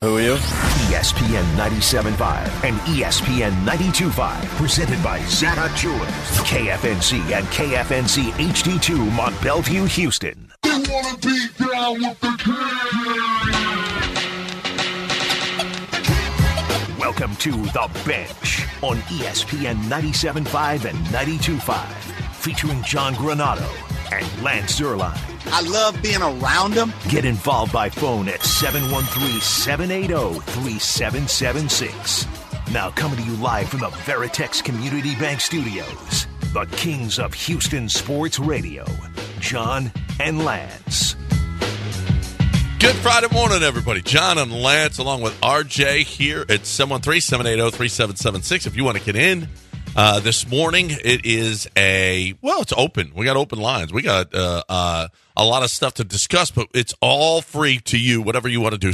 Who are you? ESPN 97.5 and ESPN 92.5. Presented by Zana Jewelers. KFNC and KFNC HD2 Mont Bellevue, Houston. They wanna be down with the king. Welcome to The Bench on ESPN 97.5 and 92.5. Featuring John Granado and Lance Zierlein. I love being around them. Get involved by phone at 713-780-3776. Now coming to you live from the Veritex Community Bank Studios, the kings of Houston Sports Radio, John and Lance. Good Friday morning, everybody. John and Lance along with RJ here at 713-780-3776. If you want to get in this morning, it is it's open. We got open lines. We got a lot of stuff to discuss, but it's all free to you, whatever you want to do.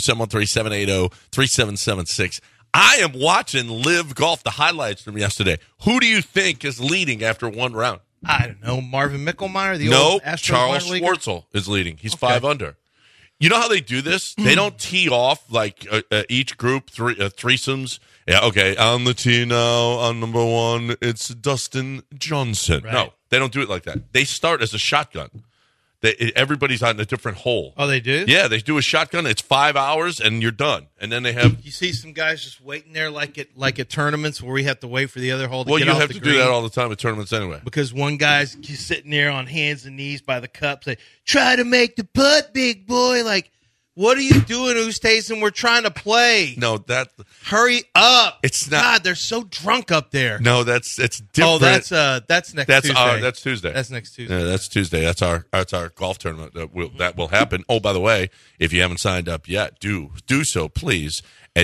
713-780-3776. I am watching Live Golf, the highlights from yesterday. Who do you think is leading after one round? I don't know. Marvin Mickelmeyer? Nope. Charles Schwartzel is leading. He's 5 under. You know how they do this? They don't tee off like each group, threesomes. Yeah, okay, on the tee now, on number 1, it's Dustin Johnson. Right. No, they don't do it like that. They start as a shotgun. Everybody's on a different hole. Oh, they do? Yeah, they do a shotgun. It's 5 hours, and you're done. And then they have... You see some guys just waiting there like at tournaments where we have to wait for the other hole to get off the green. Well, you have to do that all the time at tournaments anyway. Because one guy's just sitting there on hands and knees by the cup saying, try to make the putt, big boy. Like, what are you doing, Oosthuizen? We're trying to play. No, hurry up. It's not. God, they're so drunk up there. No, it's different. Oh, that's next Tuesday. That's Tuesday. That's next Tuesday. Yeah, that's Tuesday. That's our golf tournament that will happen. Oh, by the way, if you haven't signed up yet, do so, please, at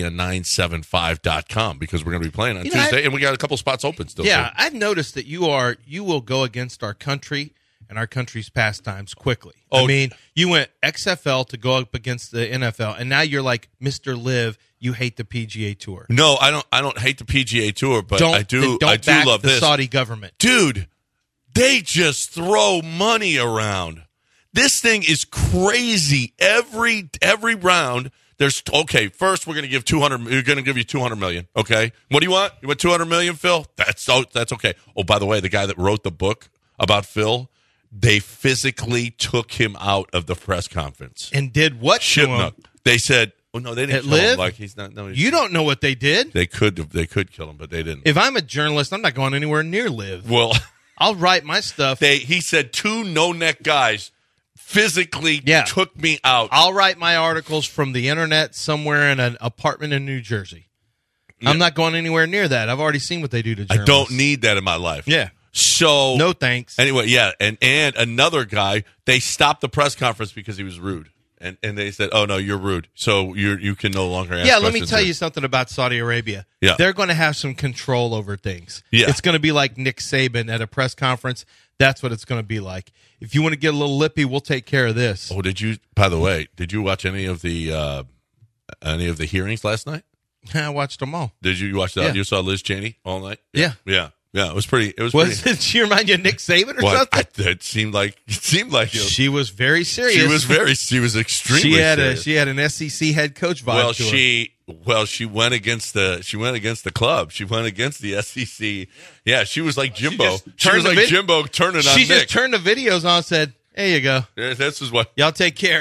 ESPN975.com because we're going to be playing on Tuesday, and we got a couple spots open still. Yeah, I've noticed that you will go against our country and our country's pastimes quickly. Oh, I mean, you went XFL to go up against the NFL, and now you're like Mr. Live. You hate the PGA Tour. No, I don't hate the PGA Tour, but I do back love the this. Saudi government. Dude, they just throw money around. This thing is crazy. Every round, there's first we're going to give 200. We're going to give you 200 million. Okay, what do you want? You want 200 million, Phil? That's okay. Oh, by the way, the guy that wrote the book about Phil, they physically took him out of the press conference And did what to him? They said, "Oh no, they didn't kill him. Like he's not." No, you don't know what they did. They could kill him, but they didn't. If I'm a journalist, I'm not going anywhere near Live. Well, I'll write my stuff. He said 2 no-neck guys physically took me out. I'll write my articles from the internet somewhere in an apartment in New Jersey. Yeah. I'm not going anywhere near that. I've already seen what they do to journalists. I don't need that in my life. Yeah. So no thanks. Anyway, yeah, and another guy, they stopped the press conference because he was rude. And they said, "Oh no, you're rude. So you can no longer ask questions." Yeah, let me tell you something about Saudi Arabia. Yeah. They're going to have some control over things. Yeah. It's going to be like Nick Saban at a press conference. That's what it's going to be like. If you want to get a little lippy, we'll take care of this. Oh, by the way, did you watch any of the hearings last night? I watched them all. Did you watch that? Yeah. You saw Liz Cheney all night? Yeah. Yeah. Yeah, it was pretty. She remind you of Nick Saban or something? It seemed like she was very serious. She was extremely serious. She had an SEC head coach vibe to her. She went against the club. She went against the SEC. Yeah, she was like Jimbo. She was like Jimbo turning on Nick. She just turned the videos on and said, "There you go. This is what y'all take care."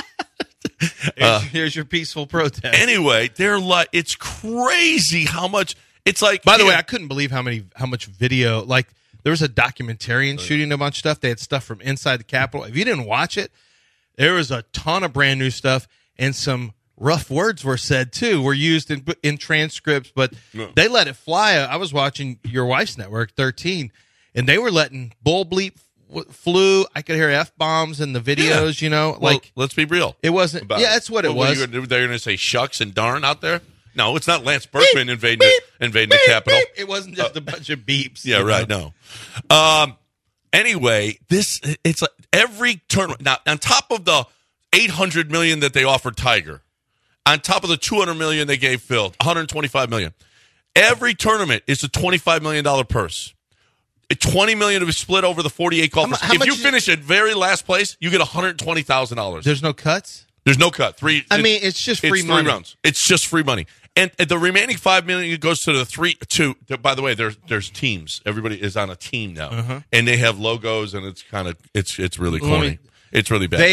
Here's your peaceful protest. Anyway, it's crazy how much. It's like, by the way, I couldn't believe how much video. Like there was a documentarian shooting a bunch of stuff. They had stuff from inside the Capitol. If you didn't watch it, there was a ton of brand new stuff, and some rough words were said too. Were used in transcripts, but they let it fly. I was watching your wife's network, 13, and they were letting bull bleep flew. I could hear F-bombs in the videos. Yeah. Well, let's be real. It wasn't. That's what it was. They're going to say shucks and darn out there. No, it's not Lance Berkman invading the Capitol. Beep. It wasn't just a bunch of beeps. Yeah, right. Know? No. Anyway, it's like every tournament. Now, on top of the $800 million that they offered Tiger, on top of the $200 million they gave Phil, $125 million. Every tournament is a $25 million purse. $20 million to be split over the 48 golfers. If you finish at very last place, you get $120,000. There's no cuts? There's no cut. It's just free money. 3 rounds. It's just free money. And the remaining $5 million goes to the by the way, there's teams. Everybody is on a team now, and they have logos, and it's kind of it's really corny. It's really bad.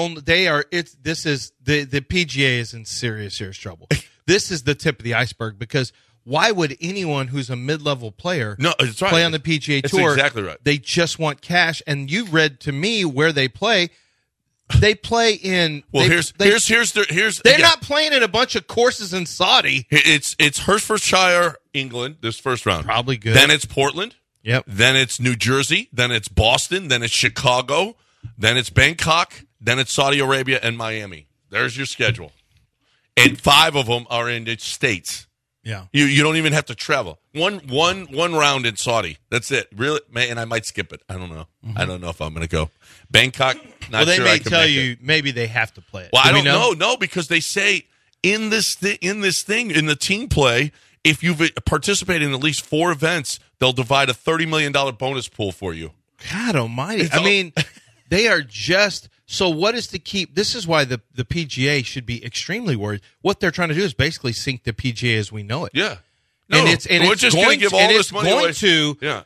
This is the PGA is in serious trouble. This is the tip of the iceberg, because why would anyone who's a mid-level player play on the PGA Tour? That's exactly right. They just want cash. And you read to me where they play. They play in. Well, here's. They're not playing at a bunch of courses in Saudi. It's Hertfordshire, England. This first round, probably good. Then it's Portland. Yep. Then it's New Jersey. Then it's Boston. Then it's Chicago. Then it's Bangkok. Then it's Saudi Arabia and Miami. There's your schedule, and 5 of them are in the States. Yeah, you don't even have to travel. One round in Saudi. That's it. Really, man. And I might skip it. I don't know. I don't know if I'm going to go. Bangkok. Not they sure may tell you maybe they have to play it. Well, I don't know. No, because they say in this thing in the team play, if you've participated in at least 4 events, they'll divide a $30 million bonus pool for you. God almighty. They are just. So what is to keep? This is why the PGA should be extremely worried. What they're trying to do is basically sink the PGA as we know it. Yeah. No, we're just going to give all this money away. Yeah.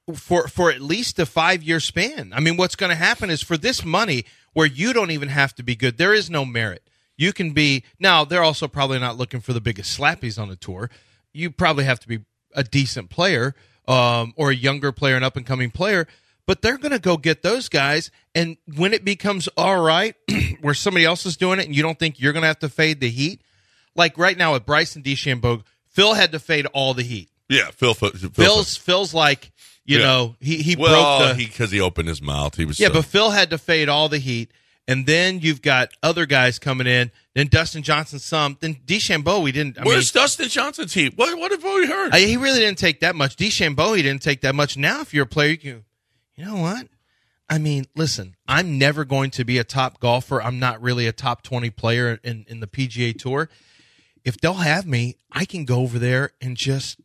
For at least a 5-year span. I mean, what's going to happen is for this money, where you don't even have to be good, there is no merit. You can be now. They're also probably not looking for the biggest slappies on the tour. You probably have to be a decent player, or a younger player, an up and coming player. But they're going to go get those guys, and when it becomes all right, where somebody else is doing it, and you don't think you're going to have to fade the heat, like right now with Bryson DeChambeau, Phil had to fade all the heat. Yeah, Phil's like, you know, he broke the because he opened his mouth. He was but Phil had to fade all the heat, and then you've got other guys coming in. Then Dustin Johnson Then DeChambeau, we didn't. Where's Dustin Johnson's heat? What have we heard? He really didn't take that much. DeChambeau, he didn't take that much. Now, if you're a player, you know what? I mean, listen, I'm never going to be a top golfer. I'm not really a top 20 player in the PGA Tour. If they'll have me, I can go over there and just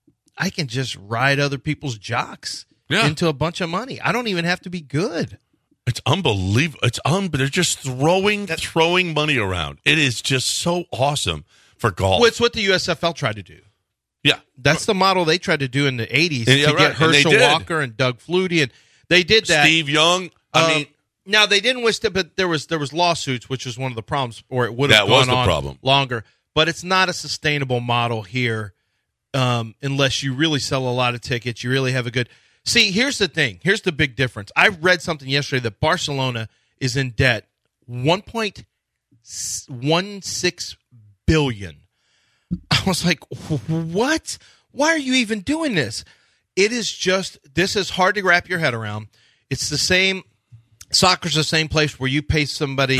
ride other people's jocks into a bunch of money. I don't even have to be good. It's unbelievable. They're just throwing money around. It is just so awesome for golf. Well, it's what the USFL tried to do. Yeah. That's the model they tried to do in the 80s get Herschel Walker and Doug Flutie, and they did that. Steve Young. Now they didn't wish it, but there was lawsuits, which was one of the problems, or it would have gone on longer. But it's not a sustainable model here, unless you really sell a lot of tickets. You really have a good. See, here's the thing. Here's the big difference. I read something yesterday that Barcelona is in debt $1.16 billion. I was like, what? Why are you even doing this? It is just, this is hard to wrap your head around. It's the same, soccer's the same place where you pay somebody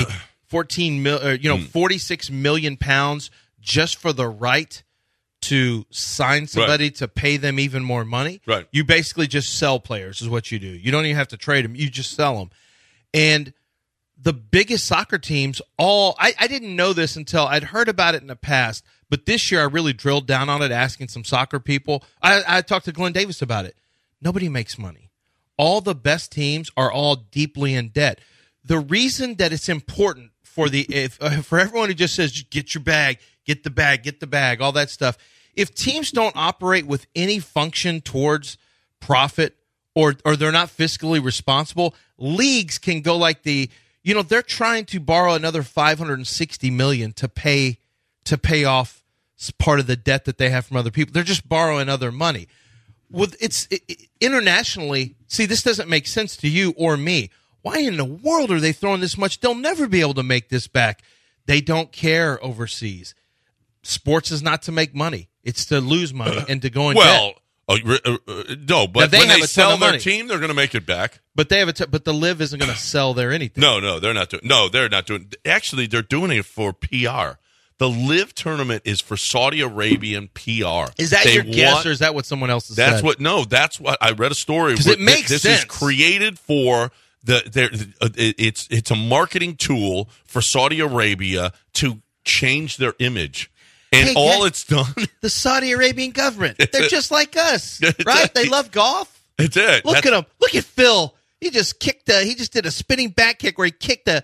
46 million pounds just for the right to sign somebody to pay them even more money. Right. You basically just sell players is what you do. You don't even have to trade them. You just sell them. And the biggest soccer teams I didn't know this until I'd heard about it in the past, but this year I really drilled down on it, asking some soccer people. I talked to Glenn Davis about it. Nobody makes money. All the best teams are all deeply in debt. The reason that it's important for for everyone who just says, get your bag, get the bag, all that stuff. If teams don't operate with any function towards profit or they're not fiscally responsible, leagues can go like they're trying to borrow another $560 million to pay off part of the debt that they have from other people. They're just borrowing other money. Internationally, see, this doesn't make sense to you or me. Why in the world are they throwing this much? They'll never be able to make this back. They don't care overseas. Sports is not to make money. It's to lose money and to go in debt. No, but when they sell their team, they're going to make it back. But they have but the Live isn't going to sell their anything. No, they're not doing. No, they're not doing. Actually, they're doing it for PR. The Live tournament is for Saudi Arabian PR. Is that your guess, or is that what someone else has said? That's what I read a story. Because it makes sense. This is created for it's a marketing tool for Saudi Arabia to change their image. And it's done. The Saudi Arabian government. They're just like us, right? They love golf. That's it. Look at him. Look at Phil. He just did a spinning back kick where he kicked a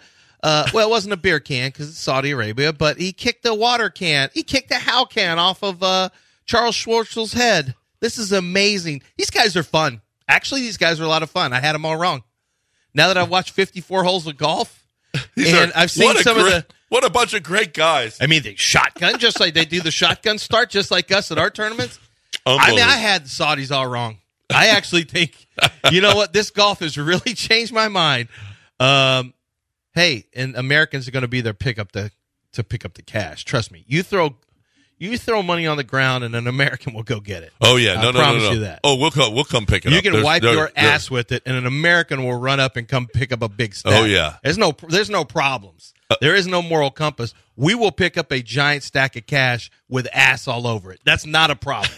Well, it wasn't a beer can because it's Saudi Arabia, but he kicked a water can. He kicked a How can off of Charles Schwartzel's head. This is amazing. These guys are fun. Actually, these guys are a lot of fun. I had them all wrong. Now that I've watched 54 holes of golf, I've seen what a bunch of great guys. I mean, they shotgun just like they do the shotgun start, just like us at our tournaments. I mean, I had the Saudis all wrong. I actually think, you know what? This golf has really changed my mind. Hey, and Americans are going to be there to pick up the cash. Trust me. You throw money on the ground, and an American will go get it. Oh yeah, I promise you that. Oh, we'll come pick it up. You can wipe your ass with it, and an American will run up and come pick up a big stack. Oh yeah. There's no problems. There is no moral compass. We will pick up a giant stack of cash with ass all over it. That's not a problem.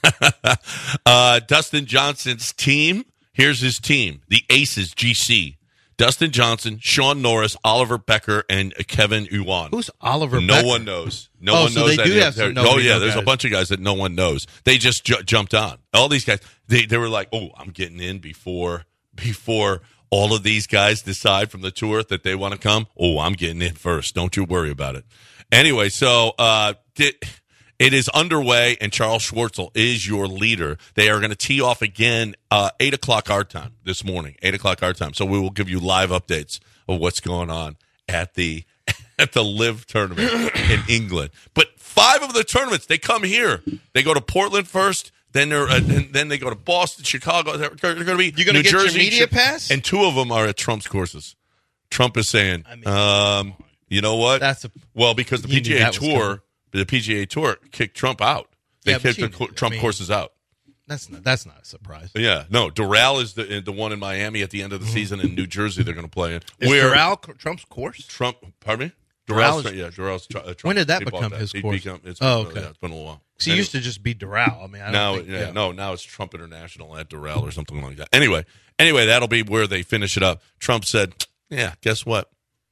Dustin Johnson's team. Here's his team. The Aces GC. Dustin Johnson, Sean Norris, Oliver Becker, and Kevin Uwan. Who's Oliver Becker? No one knows. No one so knows. They do have some there's guys. a bunch of guys that no one knows. They just jumped on. All these guys, they were like, oh, I'm getting in before all of these guys decide from the tour that they want to come. Oh, I'm getting in first. Don't you worry about it. Anyway, so it is underway, and Charles Schwartzel is your leader. They are going to tee off again 8 o'clock our time this morning, 8 o'clock our time. So we will give you live updates of what's going on at the LIV tournament in England. But 5 of the tournaments, they come here. They go to Portland first, then they go to Boston, Chicago. They're going to be You're going to New get Jersey, your media pass? and 2 of them are at Trump's courses. Trump is saying, you know what? Because the PGA Tour. The PGA Tour kicked Trump out. They kicked the Trump courses out. That's not a surprise. Yeah, no. Doral is the one in Miami at the end of the season. In New Jersey, they're going to play in. Is Doral Trump's course? Pardon me? Doral's Trump. When did that become his course? Okay. It's been a little while. Because he used to just be Doral. I mean, now it's Trump International at Doral or something like that. Anyway, that'll be where they finish it up. Trump said, "Yeah, guess what?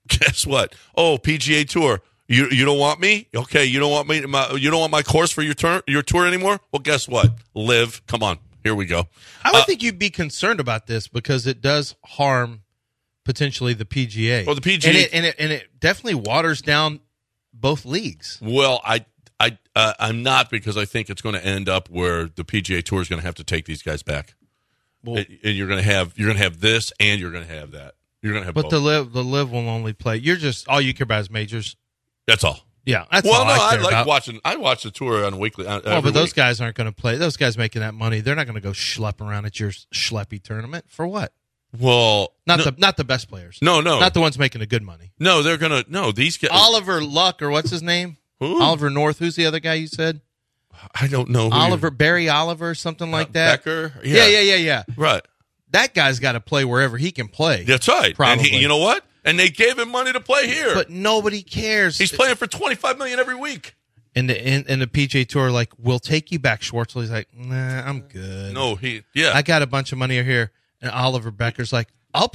Oh, PGA Tour." You don't want me? Okay, you don't want me. You don't want my course for your tour anymore? Well, guess what? LIV, come on, here we go. I would think you'd be concerned about this because it does harm potentially the PGA. Well, the PGA and it definitely waters down both leagues. Well, I'm not, because I think it's going to end up where the PGA Tour is going to have to take these guys back. Well, and you're going to have this, and you're going to have that. You're going to have both. The LIV will only play. You're just all you care about is majors. That's all. Yeah, that's all I care about. Watching. I watch the tour on a weekly. But those guys aren't going to play. Those guys making that money, they're not going to go schlep around at your schleppy tournament for what? Well, not the best players. No, not the ones making the good money. No, they're gonna. No, these guys. Oliver Luck, or what's his name? Who? Oliver North. Who's the other guy you said? I don't know. Barry Oliver, something like that. Becker. Yeah. Right. That guy's got to play wherever he can play. That's right. Probably. And you know what? And they gave him money to play here. But nobody cares. He's playing for $25 million every week. And the PGA Tour, like, we'll take you back, Schwartzel. He's like, nah, I'm good. No, I got a bunch of money here. And Oliver Becker's like,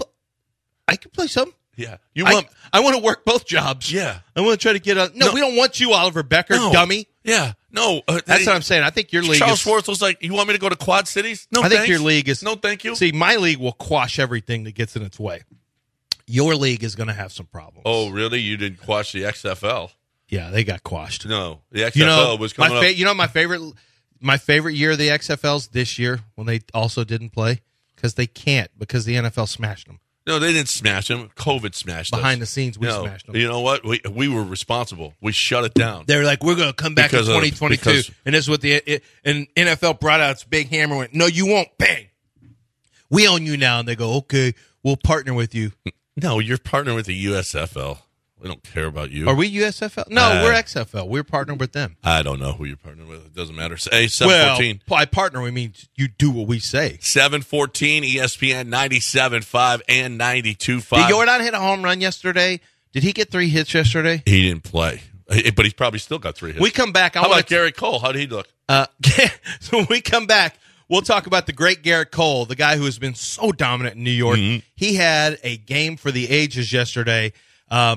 I can play some. Yeah. I want to work both jobs. Yeah. I want to try to get on. No, we don't want you, Oliver Becker, dummy. Yeah. No. That's what I'm saying. I think your league Charles Schwartzel's like, you want me to go to Quad Cities? No, I think your league is. No, thank you. See, my league will quash everything that gets in its way. Your league is going to have some problems. Oh, really? You didn't quash the XFL? Yeah, they got quashed. No, the XFL was coming up. You know, my favorite year of the XFL's this year when they also didn't play because they can't because the NFL smashed them. No, they didn't smash them. COVID smashed us. Behind the scenes, we smashed them. You know what? We were responsible. We shut it down. They were like, we're going to come back in 2022. And this is what and NFL brought out its big hammer and went, no, you won't. Bang. We own you now. And they go, okay, we'll partner with you. No, you're partnering with the USFL. We don't care about you. Are we USFL? No, we're XFL. We're partnered with them. I don't know who you're partnering with. It doesn't matter. Hey, 714. Well, by partner, we mean you do what we say. 714 ESPN 97.5 and 92.5. Did Jordan hit a home run yesterday? Did he get 3 hits yesterday? He didn't play, but he's probably still got 3 hits. We come back. How about Garrett Cole? How did he look? So when we come back, we'll talk about the great Garrett Cole, the guy who has been so dominant in New York. Mm-hmm. He had a game for the ages yesterday.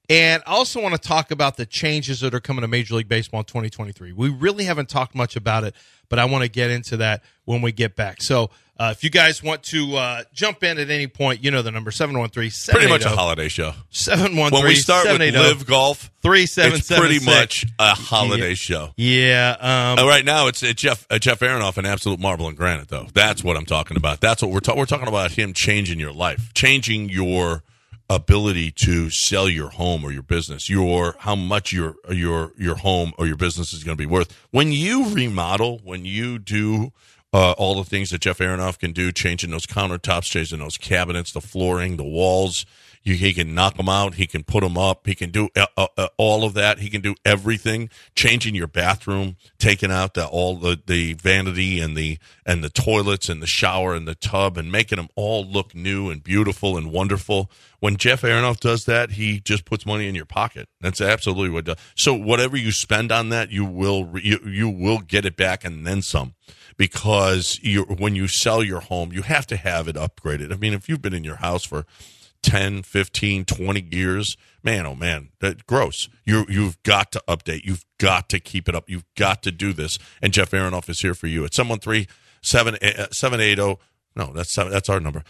And I also want to talk about the changes that are coming to Major League Baseball in 2023. We really haven't talked much about it, but I want to get into that when we get back. So if you guys want to jump in at any point, you know the number, 713-780. Pretty much a holiday show. 713-780. When we start with Live Golf, 3776. it's pretty much a holiday show. Yeah. Right now, it's Jeff Aronoff and Absolute Marble and Granite, though. That's what I'm talking about. That's what we're talking about, him changing your life, changing your ability to sell your home or your business, how much your home or your business is going to be worth. When you remodel, when you do all the things that Jeff Aronoff can do, changing those countertops, changing those cabinets, the flooring, the walls, he can knock them out, he can put them up, he can do all of that, he can do everything, changing your bathroom, taking out all the vanity and the toilets and the shower and the tub and making them all look new and beautiful and wonderful. When Jeff Aronoff does that, he just puts money in your pocket. That's absolutely what it does. So whatever you spend on that, you will get it back and then some. Because when you sell your home, you have to have it upgraded. I mean, if you've been in your house for 10, 15, 20 years, man, oh man, that's gross. You've got to update. You've got to keep it up. You've got to do this. And Jeff Aronoff is here for you at 713-780. No, that's our number.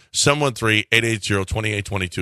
713-880-2822.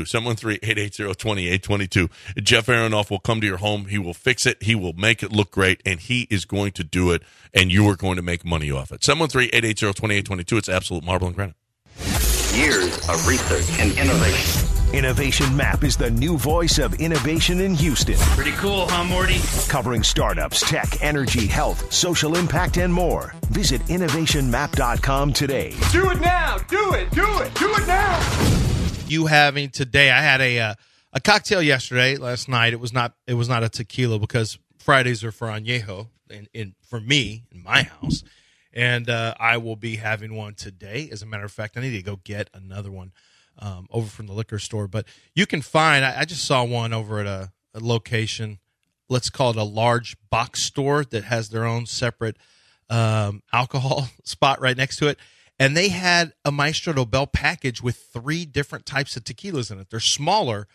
713-880-2822. Jeff Aronoff will come to your home. He will fix it. He will make it look great, and he is going to do it, and you are going to make money off it. 713-880-2822. It's Absolute Marble and Granite. Years of research and innovation. Innovation Map is the new voice of innovation in Houston. Pretty cool, huh, Morty? Covering startups, tech, energy, health, social impact, and more. Visit innovationmap.com today. Do it now. Do it now. You having today, I had a cocktail last night. It was not a tequila because Fridays are for añejo for me in my house. And I will be having one today. As a matter of fact, I need to go get another one over from the liquor store. But you can find, I just saw one over at a location, let's call it a large box store that has their own separate alcohol spot right next to it. And they had a Maestro Dobel package with 3 different types of tequilas in it. They're smaller.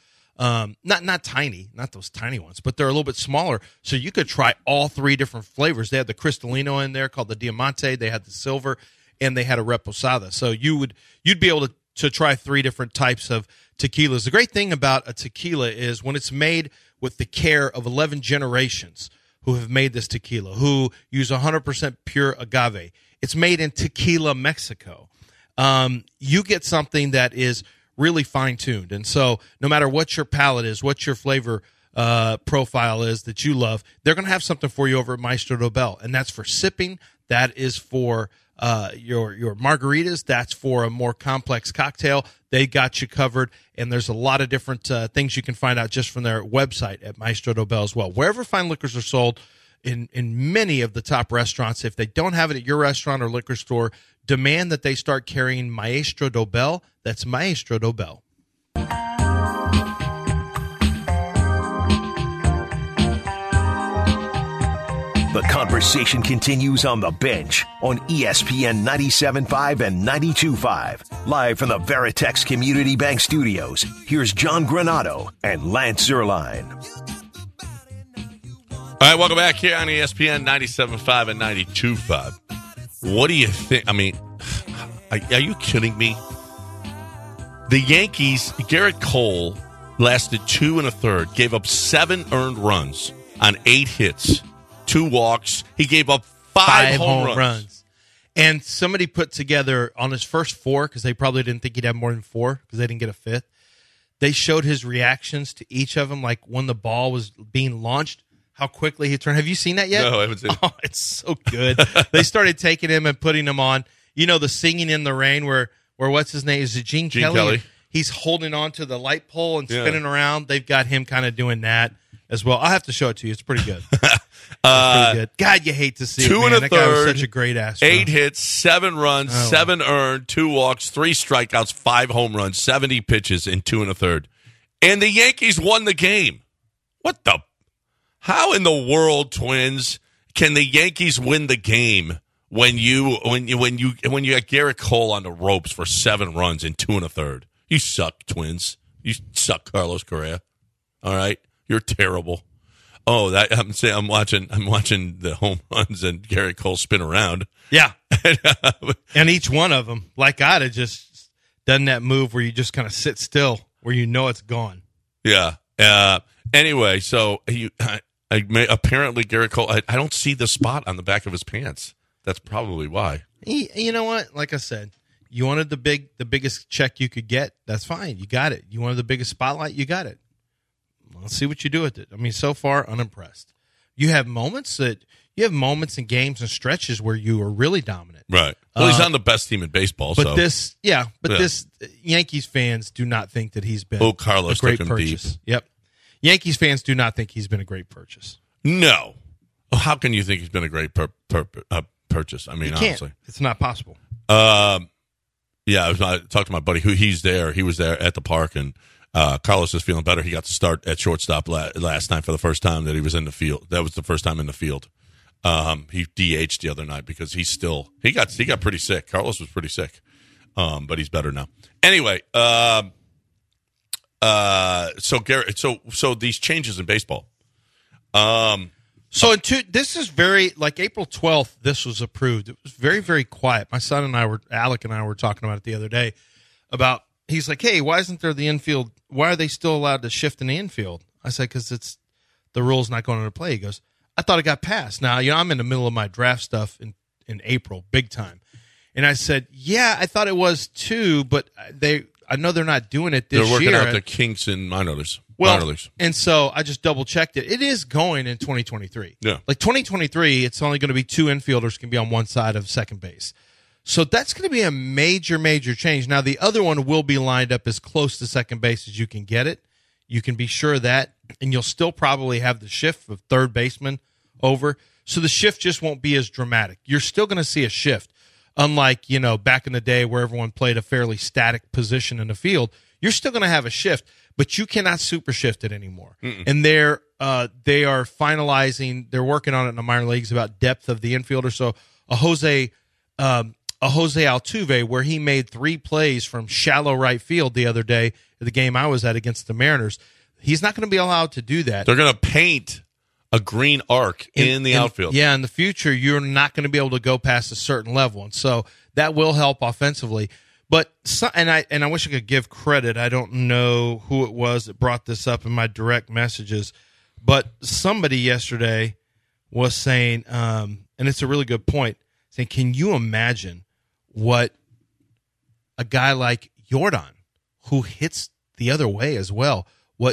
Not tiny, not those tiny ones, but they're a little bit smaller. So you could try all 3 different flavors. They had the Cristalino in there called the Diamante. They had the Silver, and they had a Reposada. So you'd be able to try 3 different types of tequilas. The great thing about a tequila is when it's made with the care of 11 generations who have made this tequila, who use 100% pure agave. It's made in Tequila, Mexico. You get something that is really fine-tuned. And so no matter what your palate is, what your flavor profile is that you love, they're going to have something for you over at Maestro Dobel. And that's for sipping. That is for your margaritas. That's for a more complex cocktail. They got you covered. And there's a lot of different things you can find out just from their website at Maestro Dobel as well. Wherever fine liquors are sold, in many of the top restaurants, if they don't have it at your restaurant or liquor store, demand that they start carrying Maestro Dobel. That's Maestro Dobel. The conversation continues on the bench on ESPN 97.5 and 92.5. Live from the Veritex Community Bank Studios, here's John Granato and Lance Zierlein. All right, welcome back here on ESPN 97.5 and 92.5. What do you think? I mean, are you kidding me? The Yankees, Garrett Cole lasted 2 1/3, gave up 7 earned runs on 8 hits, 2 walks. He gave up 5 home runs. And somebody put together on his first 4, because they probably didn't think he'd have more than 4 because they didn't get a 5th. They showed his reactions to each of them, like when the ball was being launched, how quickly he turned. Have you seen that yet? No, I haven't seen it. Oh, it's so good. They started taking him and putting him on, the Singing in the Rain where what's his name? Is it Gene Kelly? He's holding on to the light pole and spinning around. They've got him kind of doing that as well. I'll have to show it to you. It's pretty good. Pretty good. God, you hate to see 2 it, man. 1/3, that guy was such a great Astro. 8 hits, 7 runs, 7 earned, 2 walks, 3 strikeouts, 5 home runs, 70 pitches in 2 1/3. And the Yankees won the game. What the? How in the world, Twins, can the Yankees win the game when you got Garrett Cole on the ropes for 7 runs in 2 1/3? You suck, Twins. You suck, Carlos Correa. All right? You're terrible. Oh, that I'm saying I'm watching the home runs and Garrett Cole spin around. Yeah. And each one of them, like I'd have just done that move where you just kind of sit still, where you know it's gone. Yeah. Anyway, so apparently Garrett Cole, I don't see the spot on the back of his pants. That's probably why. You know what? Like I said, you wanted the biggest check you could get. That's fine. You got it. You wanted the biggest spotlight. You got it. Let's see what you do with it. I mean, so far, unimpressed. You have moments in games and stretches where you are really dominant. Right. Well, he's on the best team in baseball. But this Yankees fans do not think that he's been Carlos a great took him purchase. deep. Yep. Yankees fans do not think he's been a great purchase. No. How can you think he's been a great purchase? I mean, honestly. It's not possible. I talked to my buddy who he was there at the park, and Carlos is feeling better. He got to start at shortstop last night for the first time that he was in the field. That was the first time in the field. He DH'd the other night because he got pretty sick. Carlos was pretty sick, but he's better now. Anyway, so Garrett, so these changes in baseball. This is very, like April 12th, this was approved. It was very, very quiet. My son and Alec and I were talking about it the other day about, he's like, hey, why isn't there the infield? Why are they still allowed to shift in the infield? I said, because the rule's not going into play. He goes, I thought it got passed. Now, I'm in the middle of my draft stuff in April, big time. And I said, yeah, I thought it was too, but I know they're not doing it this year. They're working out the kinks in minor leagues. And so I just double checked it. It is going in 2023. Yeah. Like 2023, it's only going to be 2 infielders can be on one side of second base. So that's going to be a major, major change. Now, the other one will be lined up as close to second base as you can get it. You can be sure of that. And you'll still probably have the shift of third baseman over. So the shift just won't be as dramatic. You're still going to see a shift. Unlike, back in the day where everyone played a fairly static position in the field, you're still going to have a shift, but you cannot super shift it anymore. Mm-mm. And they are finalizing, they're working on it in the minor leagues about depth of the infielder. So a Jose Altuve, where he made 3 plays from shallow right field the other day at the game I was at against the Mariners, he's not going to be allowed to do that. They're going to paint a green arc in the outfield. Yeah, in the future, you're not going to be able to go past a certain level, and so that will help offensively. But I wish I could give credit. I don't know who it was that brought this up in my direct messages, but somebody yesterday was saying, and it's a really good point, saying, can you imagine what a guy like Jordan, who hits the other way as well,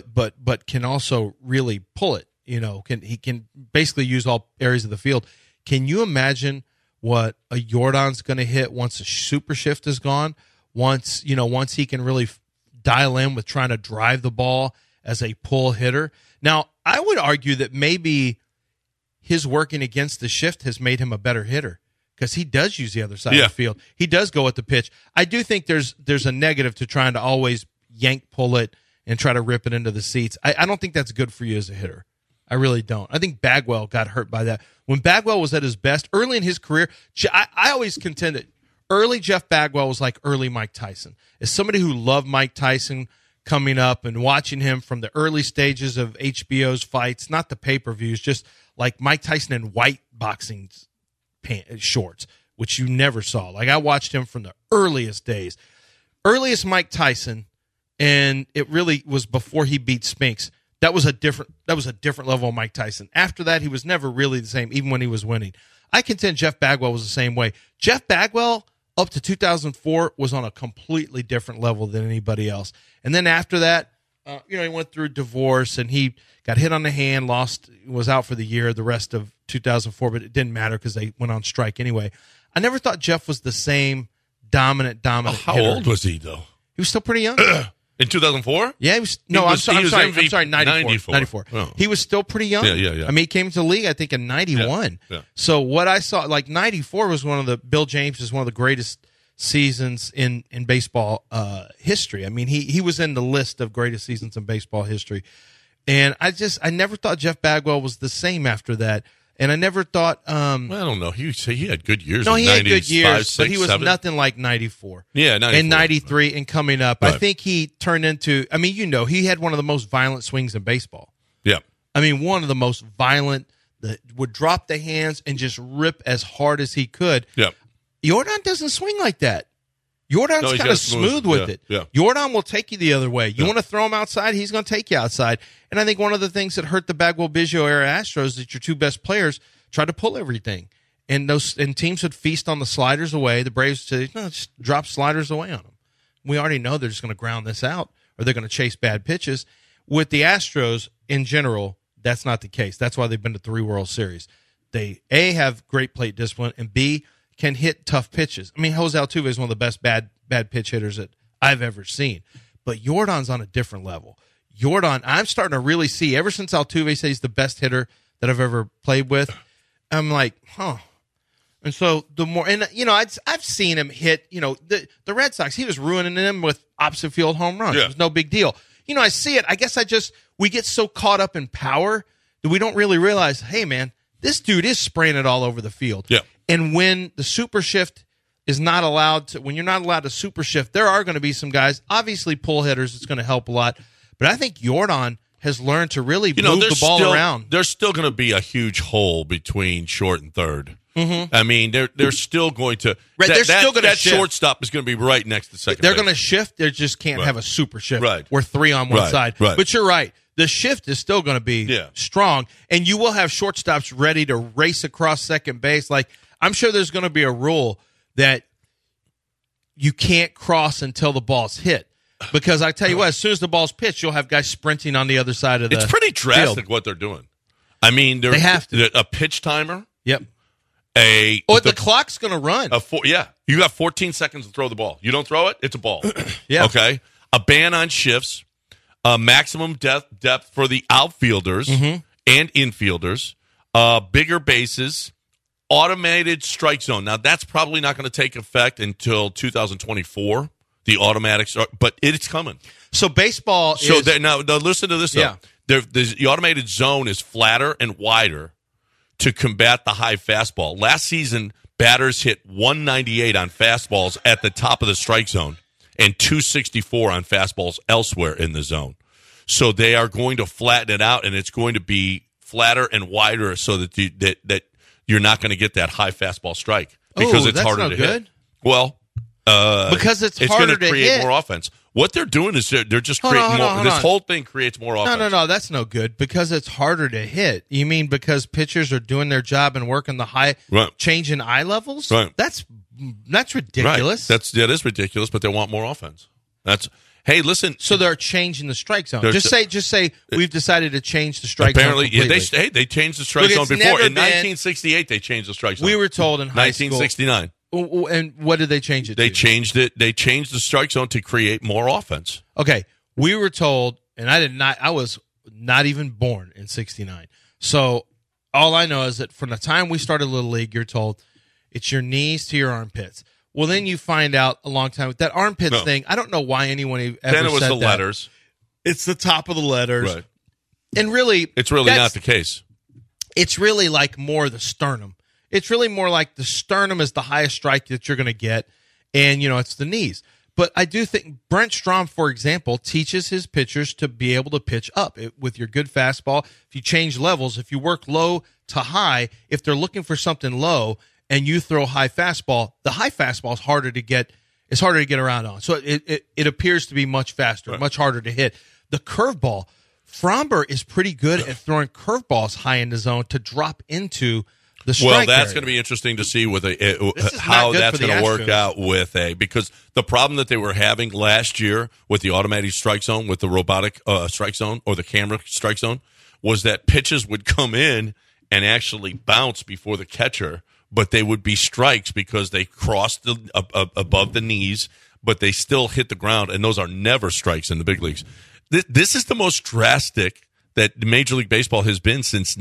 but can also really pull it? He can basically use all areas of the field. Can you imagine what a Jordan's going to hit once a super shift is gone? Once he can really dial in with trying to drive the ball as a pull hitter. Now, I would argue that maybe his working against the shift has made him a better hitter because he does use the other side of the field. He does go at the pitch. I do think there's a negative to trying to always yank pull it and try to rip it into the seats. I don't think that's good for you as a hitter. I really don't. I think Bagwell got hurt by that. When Bagwell was at his best, early in his career, I always contended early Jeff Bagwell was like early Mike Tyson. As somebody who loved Mike Tyson coming up and watching him from the early stages of HBO's fights, not the pay-per-views, just like Mike Tyson in white boxing shorts, which you never saw. Like I watched him from the earliest days. Earliest Mike Tyson, and it really was before he beat Spinks. That was a different level of Mike Tyson. After that, he was never really the same, even when he was winning. I contend Jeff Bagwell was the same way. Jeff Bagwell, up to 2004, was on a completely different level than anybody else. And then after that, he went through divorce and he got hit on the hand, was out for the year, the rest of 2004, but it didn't matter because they went on strike anyway. I never thought Jeff was the same dominant How hitter. old was he, though? He was still pretty young. In 2004? Yeah, he was. No, I'm sorry, 94. 94. Oh. He was still pretty young. Yeah. I mean, he came to the league, I think, in 91. Yeah. So what I saw, like 94 was Bill James is one of the greatest seasons in baseball history. I mean, he was in the list of greatest seasons in baseball history. And I never thought Jeff Bagwell was the same after that. And I never thought. I don't know. He had good years. No, he had good years, 6, but he was 7. nothing like 94. Yeah, 94. And 93 and coming up. Right. I think he turned into. I mean, he had one of the most violent swings in baseball. Yeah. I mean, one of the most violent that would drop the hands and just rip as hard as he could. Yeah. Jordan doesn't swing like that. Jordan's he's kind got of smooth with yeah, it. yeah. Jordan will take you the other way. You Yeah. want to throw him outside, he's going to take you outside. And I think one of the things that hurt the Bagwell Biggio era Astros is that your two best players tried to pull everything. And teams would feast on the sliders away. The Braves said, no, just drop sliders away on them. We already know they're just going to ground this out or they're going to chase bad pitches. With the Astros in general, that's not the case. That's why they've been to 3 World Series. They, A, have great plate discipline, and B, can hit tough pitches. I mean, Jose Altuve is one of the best bad pitch hitters that I've ever seen. But Jordan's on a different level. Jordan, I'm starting to really see, ever since Altuve says he's the best hitter that I've ever played with, I'm like, huh. And so the more, and I've seen him hit, the Red Sox, he was ruining them with opposite field home runs. Yeah. It was no big deal. I see it. I guess we get so caught up in power that we don't really realize, hey, man, this dude is spraying it all over the field. Yeah. And when the super shift is not allowed to, when you're not allowed to super shift, there are going to be some guys, obviously pull hitters, it's going to help a lot. But I think Jordan has learned to really move the ball around. There's still going to be a huge hole between short and third. Mm-hmm. I mean, they're still going to. Right, they're still going to that shift. Shortstop is going to be right next to second. They're base. going to shift. They just can't have a super shift. Right. We're 3 on one Right, side. right. But you're right. The shift is still going to be strong, and you will have shortstops ready to race across second base. Like, I'm sure there's going to be a rule that you can't cross until the ball's hit. Because I tell you what, as soon as the ball's pitched, you'll have guys sprinting on the other side of the It's pretty drastic field. what they're doing. I mean, They have to. A pitch timer. Yep. The clock's going to run. You got 14 seconds to throw the ball. You don't throw it, it's a ball. Yeah. Okay. A ban on shifts. Maximum depth for the outfielders and infielders. Bigger bases. Automated strike zone. Now, that's probably not going to take effect until 2024. The automatic start, but it's coming. So baseball So is... now listen to this. Yeah. The automated zone is flatter and wider to combat the high fastball. Last season, batters hit 198 on fastballs at the top of the strike zone and 264 on fastballs elsewhere in the zone. So they are going to flatten it out, and it's going to be flatter and wider so that you're not going to get that high fastball strike because it's that's harder no to good. hit. Well, because it's going harder to to create hit. more offense. What they're doing is they're just Hold on, creating hold more. on, This hold on. whole thing creates more offense. No, that's no good because it's harder to hit. You mean because pitchers are doing their job and working the high, Right. change in eye levels? Right. That's ridiculous. Right. That is ridiculous, but they want more offense. Hey, listen. So they're changing the strike zone. There's Just say we've decided to change the strike apparently, zone completely. they changed the strike Look, zone it's before. never In been- 1968, they changed the strike zone. We were told in high school. 1969. And what did they change it They to? changed it. They changed the strike zone to create more offense. Okay, we were told, and I was not even born in 69. So all I know is that from the time we started Little League, you're told it's your knees to your armpits. Well, then you find out a long time with that armpits thing. I don't know why anyone ever said that. Then it was the letters. It's the top of the letters. Right. And really, It's really not the case. it's really like more the sternum. It's really more like the sternum is the highest strike that you're going to get, and, it's the knees. But I do think Brent Strom, for example, teaches his pitchers to be able to pitch up with your good fastball. If you change levels, if you work low to high, if they're looking for something low and you throw high fastball, the high fastball is harder to get. It's harder to get around on. So it appears to be much faster, much harder to hit. The curveball, Fromber is pretty good at throwing curveballs high in the zone to drop into the strike Well, that's area. going to be interesting to see with is how not good that's for the going to work Astros. out with because the problem that they were having last year with the automatic strike zone, with the robotic strike zone or the camera strike zone, was that pitches would come in and actually bounce before the catcher, but they would be strikes because they crossed above the knees, but they still hit the ground, and those are never strikes in the big leagues. This is the most drastic that Major League Baseball has been since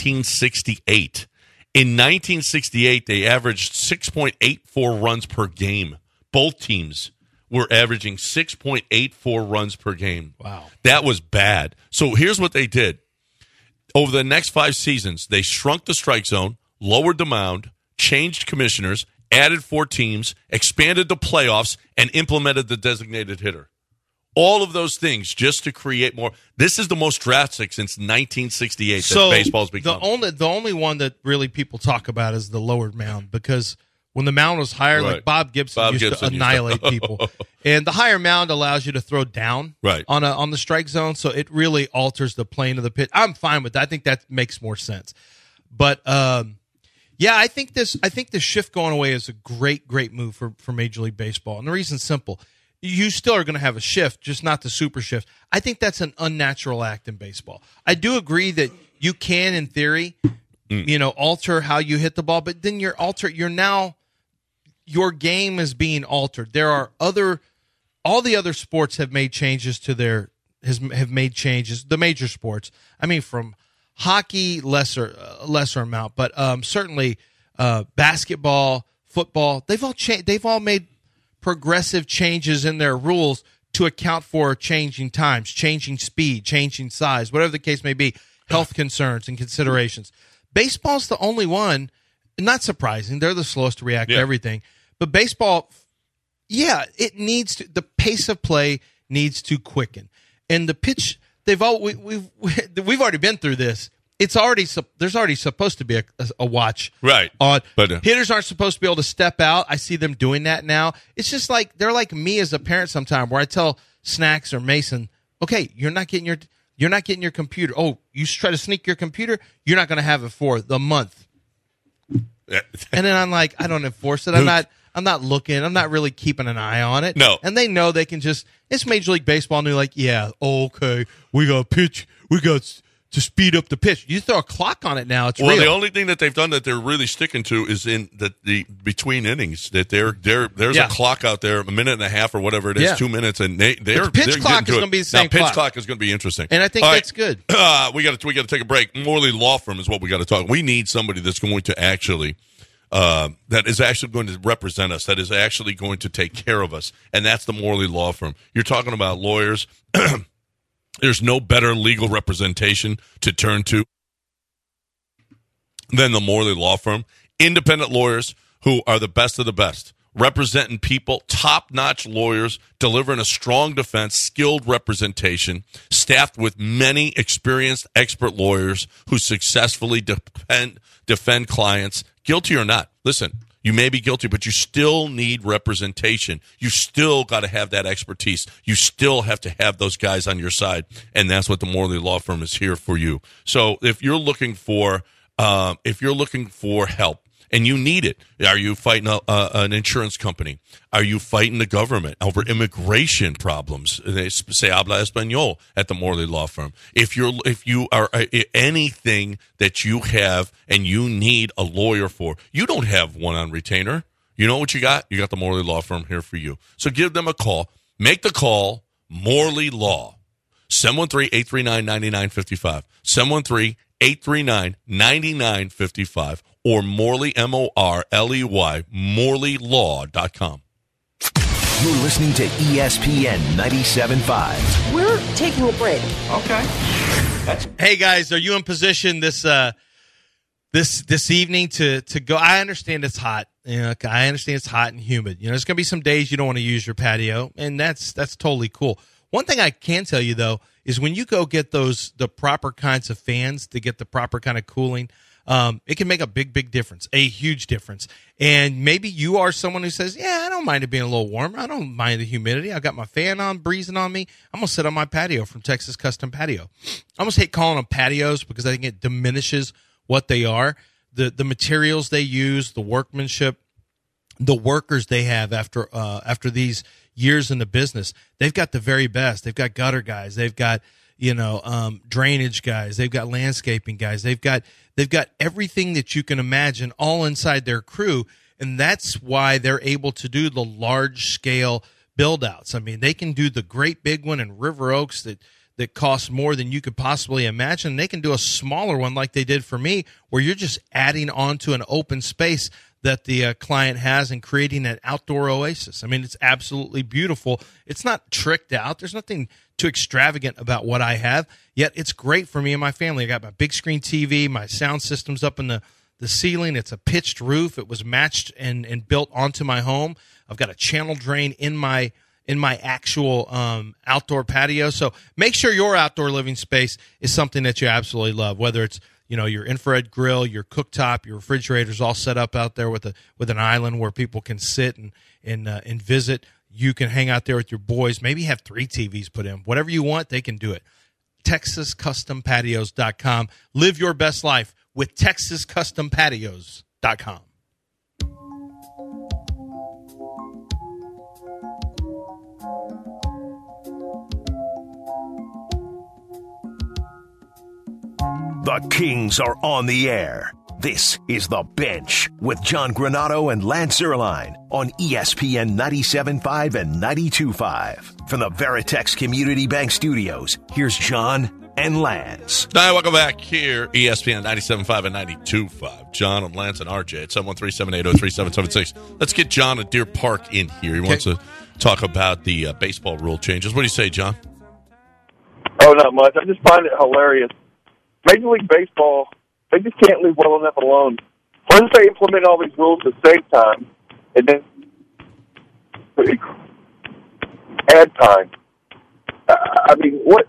1968. In 1968, they averaged 6.84 runs per game. Both teams were averaging 6.84 runs per game. Wow. That was bad. So here's what they did. Over the next 5 seasons, they shrunk the strike zone, lowered the mound, changed commissioners, added 4 teams, expanded the playoffs, and implemented the designated hitter. All of those things just to create more. This is the most drastic since 1968 that baseball's become. The only one that really people talk about is the lowered mound, because when the mound was higher, like Bob Gibson used to annihilate people. And the higher mound allows you to throw down on the strike zone, so it really alters the plane of the pitch. I'm fine with that. I think that makes more sense. But I think the shift going away is a great move for Major League Baseball. And the reason's simple. You still are going to have a shift, just not the super shift. I think that's an unnatural act in baseball. I do agree that you can, in theory, alter how you hit the ball, but then your game is being altered. There are all the other sports have made changes to have made changes. The major sports, I mean, from hockey, lesser amount, but certainly basketball, football, they've all made progressive changes in their rules to account for changing times, changing speed, changing size, whatever the case may be, health concerns and considerations. Baseball's the only one, not surprising, they're the slowest to react to everything, but baseball, the pace of play needs to quicken. And the pitch, we've already been through this. There's already supposed to be a watch on. But hitters aren't supposed to be able to step out. I see them doing that now. It's just like they're like me as a parent sometimes, where I tell Snacks or Mason, okay, you're not getting your computer. Oh, you try to sneak your computer, you're not going to have it for the month. And then I'm like, I don't enforce it. I'm not looking. I'm not really keeping an eye on it. No. And they know they can just. It's Major League Baseball, and they're like, okay, we got a pitch. We got to speed up the pitch. You throw a clock on it now, it's real. The only thing that they've done that they're really sticking to is in the between innings, that there's a clock out there, a minute and a half or whatever it is, 2 minutes, and the pitch clock is going to be the same pitch clock is going to be interesting. And I think that's good. We got to take a break. Morley Law Firm is what we got to talk. We need somebody that's going to actually that is actually going to represent us, that is actually going to take care of us, and that's the Morley Law Firm. You're talking about lawyers. There's no better legal representation to turn to than the Morley Law Firm. Independent lawyers who are the best of the best, representing people, top-notch lawyers, delivering a strong defense, skilled representation, staffed with many experienced expert lawyers who successfully defend clients, guilty or not. Listen, you may be guilty, but you still need representation. You still got to have that expertise. You still have to have those guys on your side, and that's what the Morley Law Firm is here for you. So if you're looking for help, and you need it. Are you fighting an insurance company? Are you fighting the government over immigration problems? They say habla español at the Morley Law Firm. If you are anything that you have and you need a lawyer for, you don't have one on retainer. You know what you got? You got the Morley Law Firm here for you. So give them a call. Make the call. Morley Law. 713-839-9955. 713-839-9955. Or Morley, Morley, MorleyLaw.com. You're listening to ESPN 97.5. We're taking a break. Okay. Hey guys, are you in position this evening to go? I understand it's hot. I understand it's hot and humid. There's going to be some days you don't want to use your patio, and that's totally cool. One thing I can tell you though is when you go get the proper kinds of fans to get the proper kind of cooling. It can make a big difference, a huge difference. And maybe you are someone who says, I don't mind it being a little warmer. I don't mind the humidity. I got my fan on, breezing on me. I'm going to sit on my patio from Texas Custom Patio. I almost hate calling them patios because I think it diminishes what they are. The materials they use, the workmanship, the workers they have after these years in the business. They've got the very best. They've got gutter guys. They've got drainage guys. They've got landscaping guys. They've got everything that you can imagine all inside their crew, and that's why they're able to do the large scale build outs. I mean, they can do the great big one in River Oaks that costs more than you could possibly imagine. They can do a smaller one like they did for me, where you're just adding on to an open space that the client has and creating an outdoor oasis. I mean, it's absolutely beautiful. It's not tricked out. There's nothing too extravagant about what I have, yet it's great for me and my family. I got my big screen TV, my sound system's up in the ceiling. It's a pitched roof. It was matched and built onto my home. I've got a channel drain in my in my actual outdoor patio. So make sure your outdoor living space is something that you absolutely love, whether it's your infrared grill, your cooktop, your refrigerator's all set up out there with an island where people can sit and visit. You can hang out there with your boys. Maybe have 3 TVs put in. Whatever you want, they can do it. TexasCustomPatios.com. Live your best life with TexasCustomPatios.com. The Kings are on the air. This is The Bench with John Granato and Lance Zierlein on ESPN 97.5 and 92.5. From the Veritex Community Bank Studios, here's John and Lance. Hi, welcome back here, ESPN 97.5 and 92.5. John and Lance and RJ at 713-780-3776. Let's get John at Deer Park in here. He wants to talk about the baseball rule changes. What do you say, John? Oh, not much. I just find it hilarious. Major League Baseball, they just can't leave well enough alone. Once they implement all these rules to save time, and then add time. I mean, what?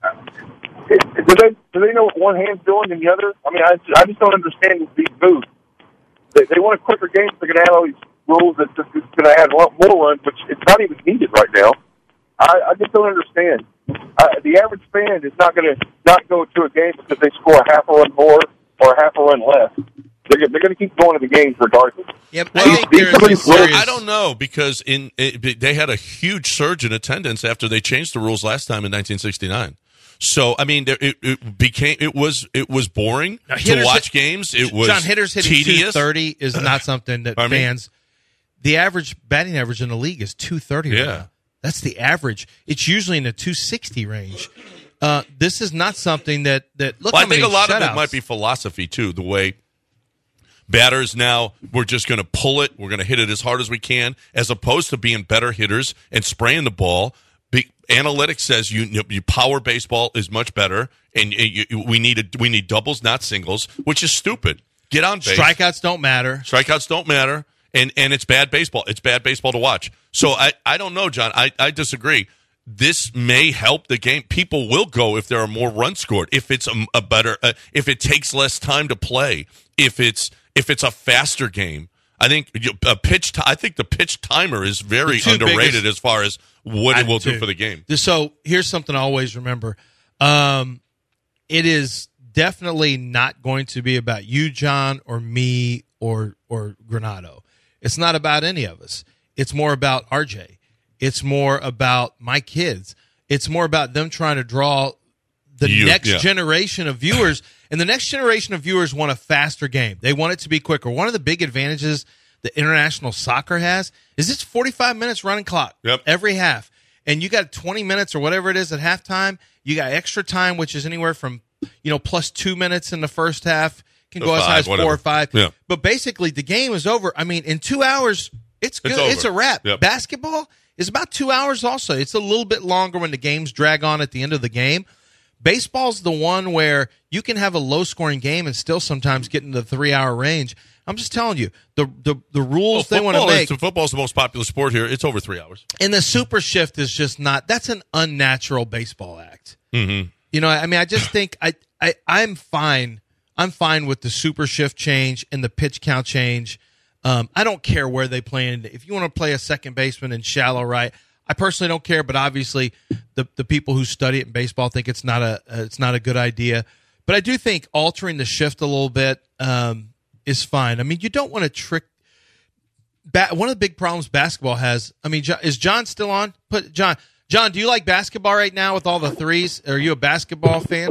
Do they know what one hand's doing and the other? I mean, I just don't understand these moves. They want a quicker game, so they're going to add all these rules that's just going to add a lot more runs, which it's not even needed right now. I just don't understand. The average fan is not going to not go to a game because they score a half a run more or a half a run less. They're going to keep going to the games regardless. Yep. I don't know, because they had a huge surge in attendance after they changed the rules last time in 1969. So I mean, it was boring to watch games. It was John, hitters hitting tedious. 230 is not something that fans. The average batting average in the league is 230. Yeah. Right now. That's the average. It's usually in the 260 range. This is not something that look. Well, I think a lot of it might be philosophy too. The way batters now, we're just going to pull it. We're going to hit it as hard as we can, as opposed to being better hitters and spraying the ball. Analytics says you power baseball is much better, and we need doubles, not singles, which is stupid. Get on base. Strikeouts don't matter. And it's bad baseball. It's bad baseball to watch. So I don't know, John. I disagree. This may help the game. People will go if there are more runs scored. If it's a better, if it takes less time to play. If it's a faster game. I think I think the pitch timer is very underrated as far as what it will do for the game. So here's something I always remember. It is definitely not going to be about you, John, or me, or Granato. It's not about any of us. It's more about RJ. It's more about my kids. It's more about them trying to draw the next generation of viewers. And the next generation of viewers want a faster game. They want it to be quicker. One of the big advantages that international soccer has is it's 45 minutes running clock every half. And you got 20 minutes or whatever it is at halftime. You got extra time, which is anywhere from plus 2 minutes in the first half. Can go as high as 4 or 5. Yeah. But basically, the game is over. I mean, in 2 hours, it's good. It's a wrap. Yep. Basketball is about 2 hours also. It's a little bit longer when the games drag on at the end of the game. Baseball's the one where you can have a low-scoring game and still sometimes get into the 3-hour range. I'm just telling you, the rules they want to make. Football's the most popular sport here. It's over 3 hours. And the super shift is just not – that's an unnatural baseball act. Mm-hmm. I mean, I just think I'm fine. I'm fine with the super shift change and the pitch count change. I don't care where they play. If you want to play a second baseman in shallow right, I personally don't care. But obviously, the people who study it in baseball think it's not a good idea. But I do think altering the shift a little bit is fine. I mean, you don't want to trick. One of the big problems basketball has. I mean, is John still on? John, do you like basketball right now with all the threes? Are you a basketball fan?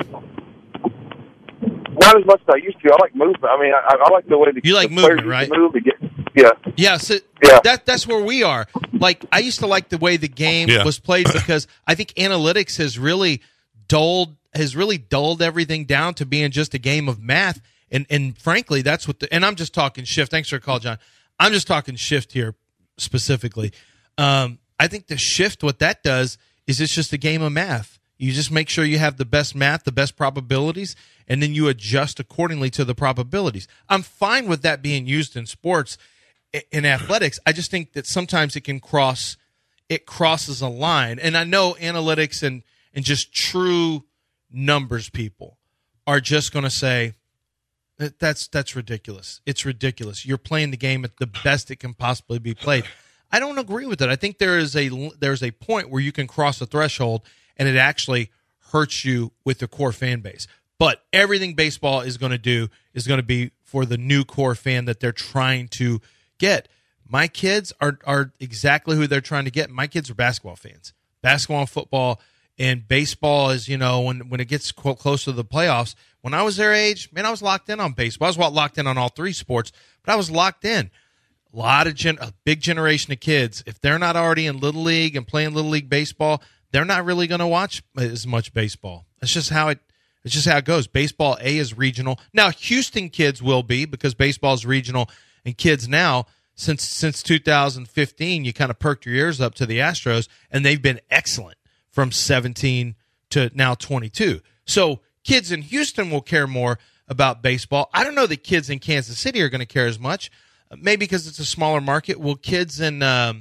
Not as much as I used to. I like movement. I mean, I like the way you like movement, right? Move So that's where we are. Like, I used to like the way the game was played because I think analytics has really dulled everything down to being just a game of math. And frankly, that's what and I'm just talking shift. Thanks for the call, John. I'm just talking shift here specifically. I think the shift, what that does is it's just a game of math. You just make sure you have the best math, the best probabilities, and then you adjust accordingly to the probabilities. I'm fine with that being used in sports, in athletics. I just think that sometimes it can cross it crosses a line. And I know analytics and just true numbers people are just going to say, that's ridiculous. It's ridiculous. You're playing the game at the best it can possibly be played. I don't agree with it. I think there's a point where you can cross a threshold and it actually hurts you with the core fan base. But everything baseball is going to do is going to be for the new core fan that they're trying to get. My kids are exactly who they're trying to get. My kids are basketball fans. Basketball and football and baseball is, when it gets close to the playoffs. When I was their age, man, I was locked in on baseball. I was locked in on all three sports, but I was locked in. A big generation of kids, if they're not already in Little League and playing Little League baseball, they're not really going to watch as much baseball. It's just how it goes. Baseball, A, is regional. Now, Houston kids will be, because baseball is regional, and kids now, since 2015, you kind of perked your ears up to the Astros, and they've been excellent from 17 to now 22. So kids in Houston will care more about baseball. I don't know that kids in Kansas City are going to care as much, maybe because it's a smaller market. Will kids in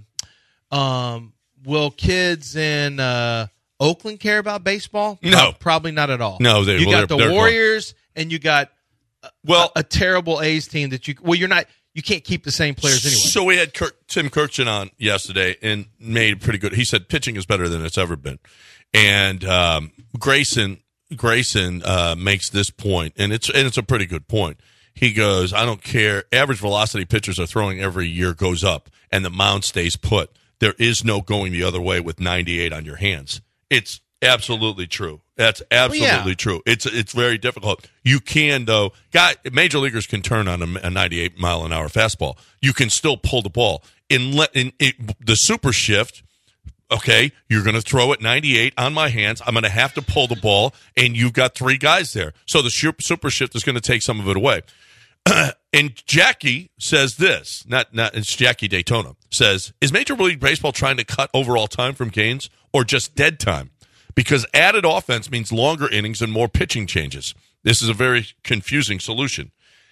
Oakland care about baseball? No. Probably not at all. No, you got the Warriors, and you got a terrible A's team that you can't keep the same players anyway. So we had Tim Kirkchin on yesterday and made pretty good. He said pitching is better than it's ever been. And Grayson makes this point, and it's a pretty good point. He goes, I don't care. Average velocity pitchers are throwing every year goes up, and the mound stays put. There is no going the other way with 98 on your hands. It's absolutely true. That's absolutely true. It's very difficult. You can, though. Major leaguers can turn on a 98-mile-an-hour fastball. You can still pull the ball. In the super shift, okay, you're going to throw it 98 on my hands. I'm going to have to pull the ball, and you've got three guys there. So the super shift is going to take some of it away. And Jackie says this, it's Jackie Daytona, says, is Major League Baseball trying to cut overall time from games or just dead time? Because added offense means longer innings and more pitching changes. This is a very confusing solution.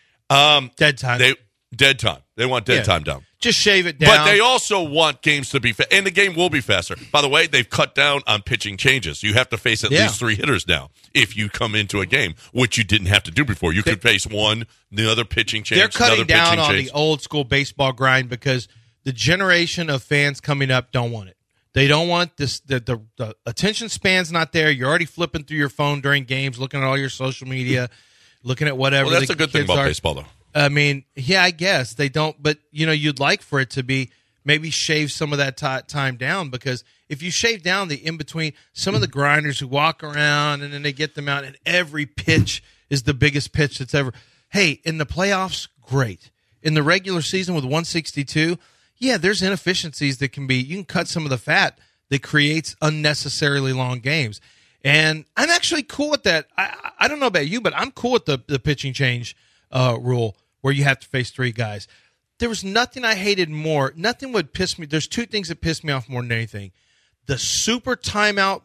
Dead time. Dead time. They want dead time down. Just shave it down. But they also want games to be and the game will be faster. By the way, they've cut down on pitching changes. You have to face at least three hitters now if you come into a game, which you didn't have to do before. You could face one, the other pitching change. They're cutting down on the old school baseball grind because the generation of fans coming up don't want it. They don't want this. The attention span's not there. You're already flipping through your phone during games, looking at all your social media, looking at whatever. Well, that's a good thing about baseball, though. I mean, yeah, I guess they don't. But, you'd like for it to be maybe shave some of that time down, because if you shave down the in-between, some of the grinders who walk around and then they get them out and every pitch is the biggest pitch that's ever. Hey, in the playoffs, great. In the regular season with 162, yeah, there's inefficiencies that you can cut some of the fat that creates unnecessarily long games. And I'm actually cool with that. I don't know about you, but I'm cool with the pitching change rule where you have to face three guys. There was nothing I hated more. Nothing would piss me. There's two things that piss me off more than anything. The super timeout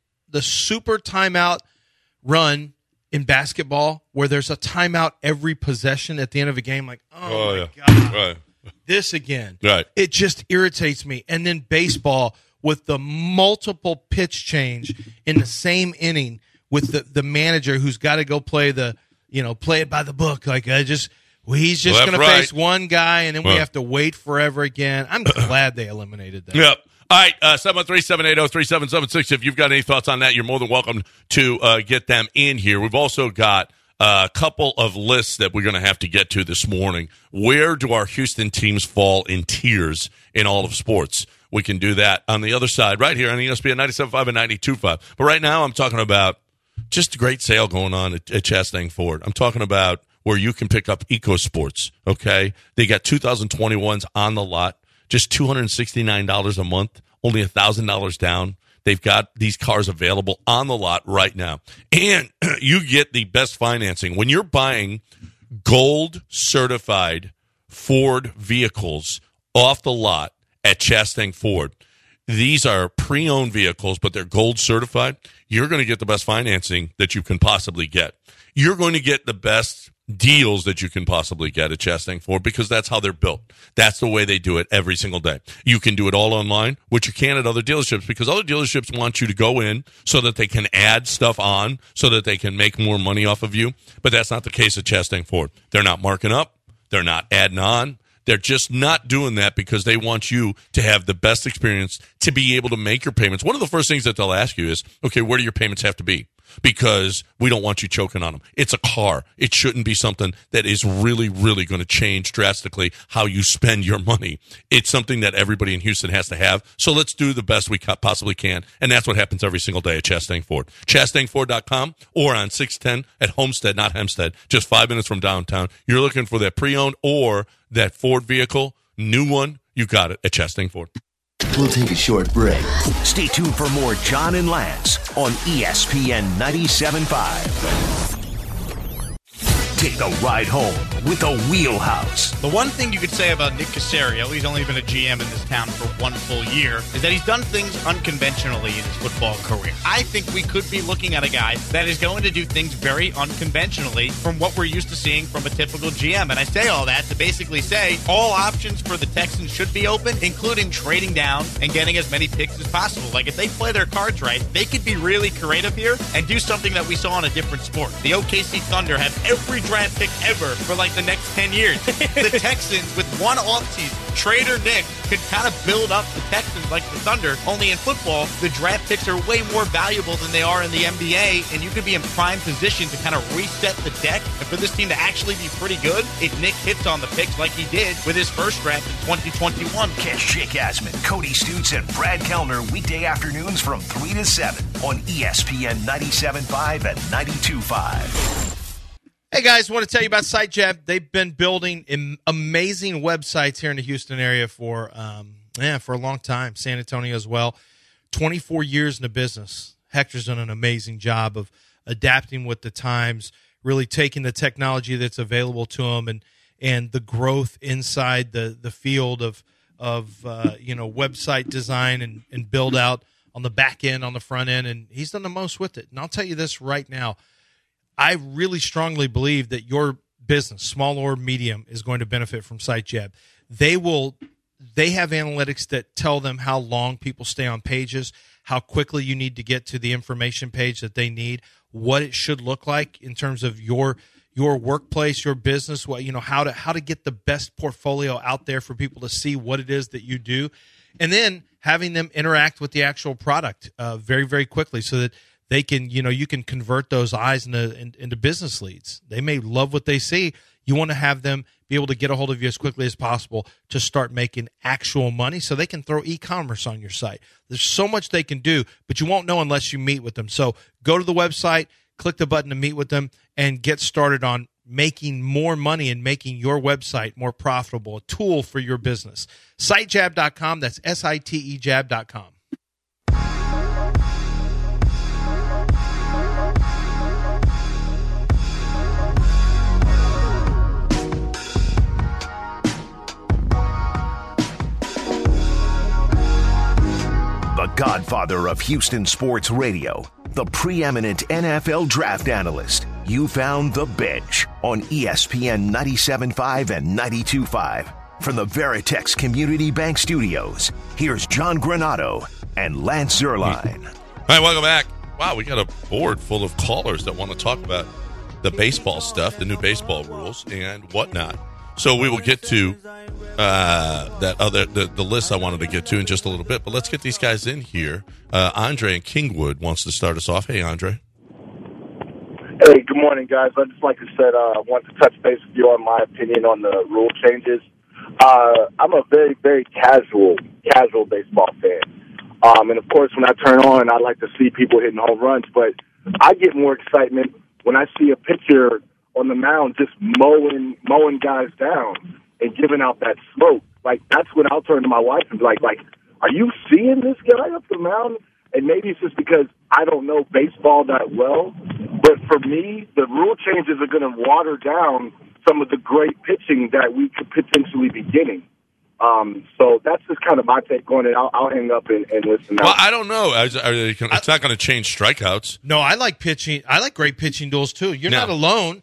run in basketball where there's a timeout every possession at the end of a game. Like, my God. Right. This again. Right. It just irritates me. And then baseball with the multiple pitch change in the same inning with the manager who's got to go play play it by the book. Like, he's just going to face one guy, and then we have to wait forever again. I'm glad they eliminated that. Yep. All right, 713-780-3776. If you've got any thoughts on that, you're more than welcome to get them in here. We've also got a couple of lists that we're going to have to get to this morning. Where do our Houston teams fall in tiers in all of sports? We can do that on the other side right here on ESPN 97.5 and 92.5. But right now I'm talking about just a great sale going on at Chastang Ford. I'm talking about where you can pick up EcoSports, okay? They got 2021s on the lot, just $269 a month, only $1,000 down. They've got these cars available on the lot right now. And you get the best financing. When you're buying gold-certified Ford vehicles off the lot at Chastang Ford, these are pre-owned vehicles, but they're gold-certified. You're going to get the best financing that you can possibly get. You're going to get the best deals that you can possibly get at Chastain Ford, because that's how they're built. That's the way they do it every single day. You can do it all online, which you can at other dealerships, because other dealerships want you to go in so that they can add stuff on, so that they can make more money off of you. But that's not the case at Chastain Ford. They're not marking up. They're not adding on. They're just not doing that because they want you to have the best experience, to be able to make your payments. One of the first things that they'll ask you is, okay, where do your payments have to be? Because we don't want you choking on them. It's a car. It shouldn't be something that is really, really going to change drastically how you spend your money. It's something that everybody in Houston has to have. So let's do the best we possibly can. And that's what happens every single day at Chastain Ford. ChastainFord.com or on 610 at Homestead, not Hempstead, just 5 minutes from downtown. You're looking for that pre-owned or that Ford vehicle, new one, you got it at Chastain Ford. We'll take a short break. Stay tuned for more John and Lance on ESPN 97.5. Take the ride home with the Wheelhouse. The one thing you could say about Nick Caserio, he's only been a GM in this town for 1 full year, is that he's done things unconventionally in his football career. I think we could be looking at a guy that is going to do things very unconventionally from what we're used to seeing from a typical GM. And I say all that to basically say all options for the Texans should be open, including trading down and getting as many picks as possible. Like, if they play their cards right, they could be really creative here and do something that we saw in a different sport. The OKC Thunder have every draft pick ever for like the next 10 years. The Texans, with one offseason, Trader Nick could kind of build up the Texans like the Thunder. Only in football, the draft picks are way more valuable than they are in the NBA, and you could be in prime position to kind of reset the deck and for this team to actually be pretty good if Nick hits on the picks like he did with his first draft in 2021. Catch Jake Asman, Cody Stutz, and Brad Kellner weekday afternoons from 3 to 7 on ESPN 97.5 and 92.5. Hey guys, I want to tell you about SiteJab. They've been building amazing websites here in the Houston area for a long time. San Antonio as well. 24 years in the business. Hector's done an amazing job of adapting with the times, really taking the technology that's available to him and the growth inside the field of website design and build out on the back end, on the front end, and he's done the most with it. And I'll tell you this right now. I really strongly believe that your business, small or medium, is going to benefit from SiteJab. They have analytics that tell them how long people stay on pages, how quickly you need to get to the information page that they need, what it should look like in terms of your workplace, your business, how to get the best portfolio out there for people to see what it is that you do, and then having them interact with the actual product very, very quickly so that they can, you can convert those eyes into business leads. They may love what they see. You want to have them be able to get a hold of you as quickly as possible to start making actual money so they can throw e-commerce on your site. There's so much they can do, but you won't know unless you meet with them. So go to the website, click the button to meet with them, and get started on making more money and making your website more profitable, a tool for your business. SiteJab.com, that's SITEJab.com. The godfather of Houston sports radio, the preeminent NFL draft analyst. You found The Bench on ESPN 97.5 and 92.5. From the Veritex Community Bank Studios, here's John Granado and Lance Zierlein. All right, welcome back. Wow, we got a board full of callers that want to talk about the baseball stuff, the new baseball rules, and whatnot. So we will get to the list I wanted to get to in just a little bit, but let's get these guys in here. Andre in Kingwood wants to start us off. Hey, Andre. Hey, good morning, guys. I'd just like to say I want to touch base with you on my opinion on the rule changes. I'm a very, very casual baseball fan. And, of course, when I turn on, I like to see people hitting home runs, but I get more excitement when I see a pitcher on the mound just mowing guys down and giving out that smoke. Like, that's when I'll turn to my wife and be like, are you seeing this guy up the mound? And maybe it's just because I don't know baseball that well. But for me, the rule changes are going to water down some of the great pitching that we could potentially be getting. So that's just kind of my take on it. I'll hang up and listen. Well, I don't know. It's not going to change strikeouts. No, I like pitching. I like great pitching duels, too. You're not alone.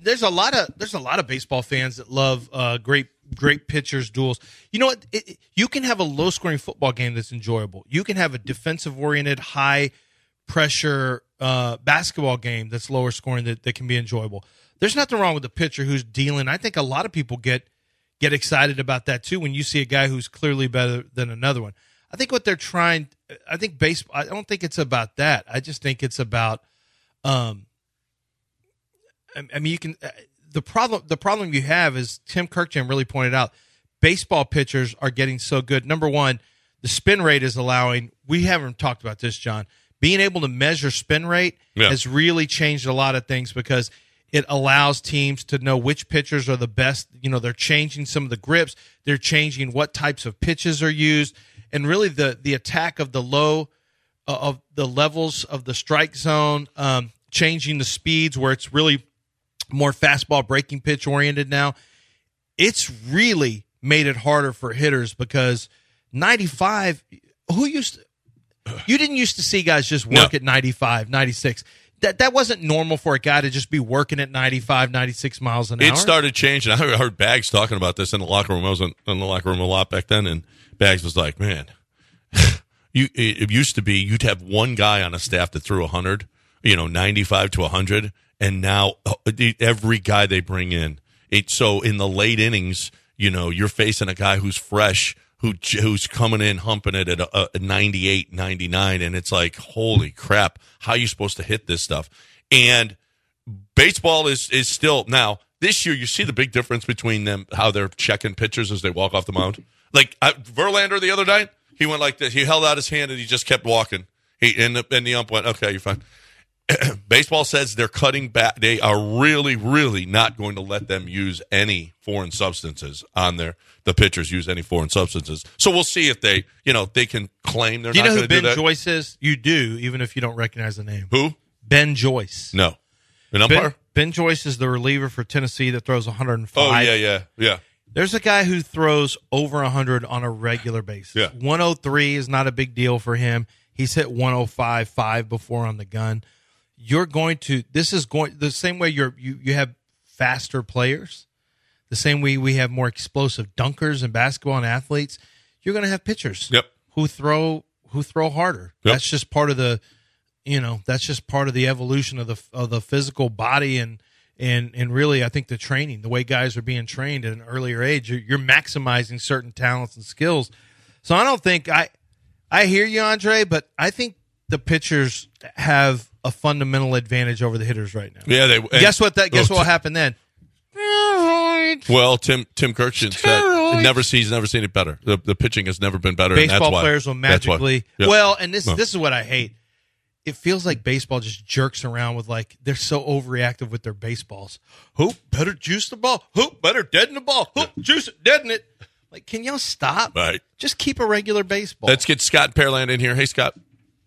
there's a lot of baseball fans that love great pitchers duels. You know what? You can have a low scoring football game that's enjoyable. You can have a defensive oriented, high pressure basketball game that's lower scoring that can be enjoyable. There's nothing wrong with the pitcher who's dealing. I think a lot of people get excited about that too when you see a guy who's clearly better than another one. I think what they're trying. I think baseball. I don't think it's about that. I just think it's about. I mean, you can. The problem you have is Tim Kirkjian really pointed out. Baseball pitchers are getting so good. Number one, the spin rate is allowing. We haven't talked about this, John. Being able to measure spin rate has really changed a lot of things because it allows teams to know which pitchers are the best. You know, they're changing some of the grips. They're changing what types of pitches are used, and really the attack of the low of the levels of the strike zone, changing the speeds where it's really more fastball breaking pitch oriented now. It's really made it harder for hitters because 95. You didn't used to see guys just work at 95, 96. That wasn't normal for a guy to just be working at 95, 96 miles an hour. It started changing. I heard Bags talking about this in the locker room. I was in the locker room a lot back then, and Bags was like, man, it used to be you'd have one guy on a staff that threw 100, 95 to 100, and now every guy they bring in. So in the late innings, you're facing a guy who's fresh, who's coming in humping it at a 98, 99, and it's like, holy crap, how are you supposed to hit this stuff? And baseball is still, now, this year, you see the big difference between them, how they're checking pitchers as they walk off the mound. Like Verlander the other night, he went like this. He held out his hand and he just kept walking. And the ump went, okay, you're fine. Baseball says they're cutting back. They are really, really not going to let them use any foreign substances on the pitchers use any foreign substances. So we'll see if they can claim they're not going to do that. Do you know who Ben Joyce is? You do, even if you don't recognize the name. Who? Ben Joyce. No. An umpire? Ben Joyce is the reliever for Tennessee that throws 105. Oh, yeah. There's a guy who throws over 100 on a regular basis. Yeah. 103 is not a big deal for him. He's hit 105.5 before on the gun. This is going the same way you have faster players, the same way we have more explosive dunkers in basketball and athletes. You're going to have pitchers who throw harder. Yep. That's just part of the evolution of the physical body and really I think the training, the way guys are being trained at an earlier age, you're maximizing certain talents and skills. So I don't think I hear you, Andre, but I think the pitchers have a fundamental advantage over the hitters right now. Yeah, guess what will happen then? Well, Tim Kirkjian said he's never seen it better. The pitching has never been better. Baseball and that's why. Players will magically this is what I hate. It feels like baseball just jerks around with they're so overreactive with their baseballs. Who better juice the ball? Who better deaden the ball? Who juice it, deaden it? Can y'all stop? Right. Just keep a regular baseball. Let's get Scott Pearland in here. Hey, Scott.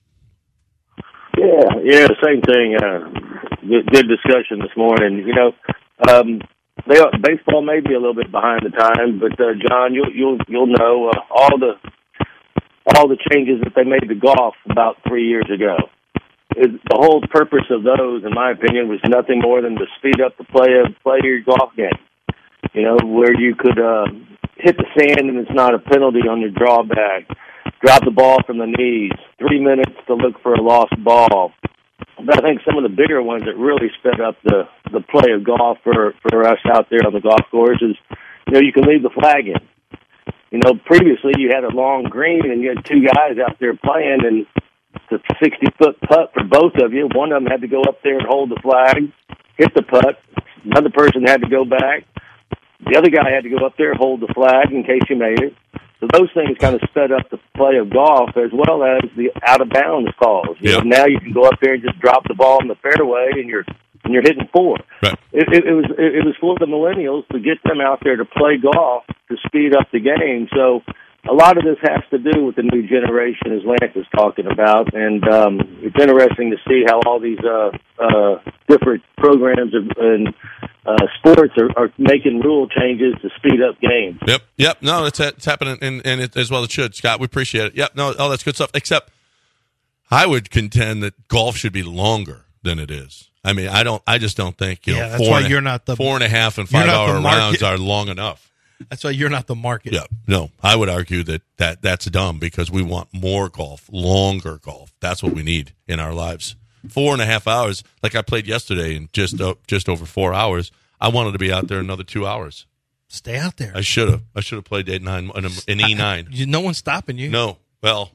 Yeah, same thing. Good discussion this morning. Baseball may be a little bit behind the time, but John, you'll know all the changes that they made to golf about 3 years ago. The whole purpose of those, in my opinion, was nothing more than to speed up the play of your golf game. Where you could hit the sand and it's not a penalty on your drawback. Drop the ball from the knees. 3 minutes to look for a lost ball. But I think some of the bigger ones that really sped up the play of golf for us out there on the golf course is, you can leave the flag in. Previously you had a long green and you had two guys out there playing, and it's a 60-foot putt for both of you. One of them had to go up there and hold the flag, hit the putt. Another person had to go back. The other guy had to go up there and hold the flag in case you made it. So those things kind of sped up the play of golf as well as the out-of-bounds calls. Now you can go up there and just drop the ball in the fairway and you're hitting four. Right. It was for the millennials to get them out there to play golf to speed up the game. So a lot of this has to do with the new generation, as Lance is talking about, and it's interesting to see how all these different programs and sports are making rule changes to speed up games. Yep. No, it's happening, and it, as well it should. Scott, we appreciate it. Yep. No, all that's good stuff. Except, I would contend that golf should be longer. than it is. I mean, I just don't think, that's why you're not the 4.5 and 5 hour rounds are long enough. That's why you're not the market. Yeah. No, I would argue that's dumb because we want more golf, longer golf. That's what we need in our lives. 4.5 hours, like I played yesterday in just over 4 hours. I wanted to be out there another 2 hours. Stay out there. I should have played an E9. No one's stopping you. No. Well,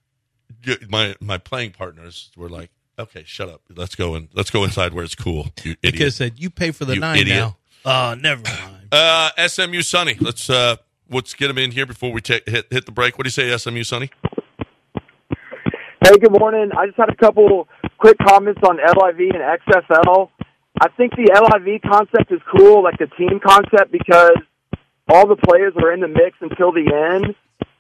my playing partners were like, "Okay, shut up. Let's go inside where it's cool." You idiot. Because said you pay for the 9 idiot. now. Oh, never mind. SMU Sonny. Let's get him in here before we hit the break. What do you say, SMU Sonny? Hey, good morning. I just had a couple quick comments on LIV and XFL. I think the LIV concept is cool, like the team concept, because all the players are in the mix until the end.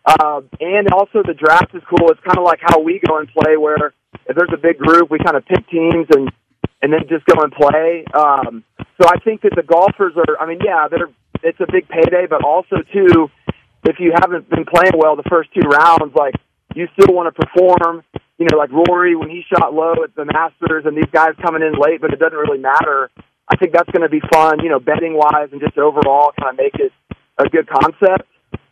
And also the draft is cool. It's kind of like how we go and play, where if there's a big group, we kind of pick teams and then just go and play. So I think that the golfers are, it's a big payday, but also, too, if you haven't been playing well the first 2 rounds, like, you still want to perform, like Rory when he shot low at the Masters and these guys coming in late, but it doesn't really matter. I think that's going to be fun, betting-wise and just overall kind of make it a good concept.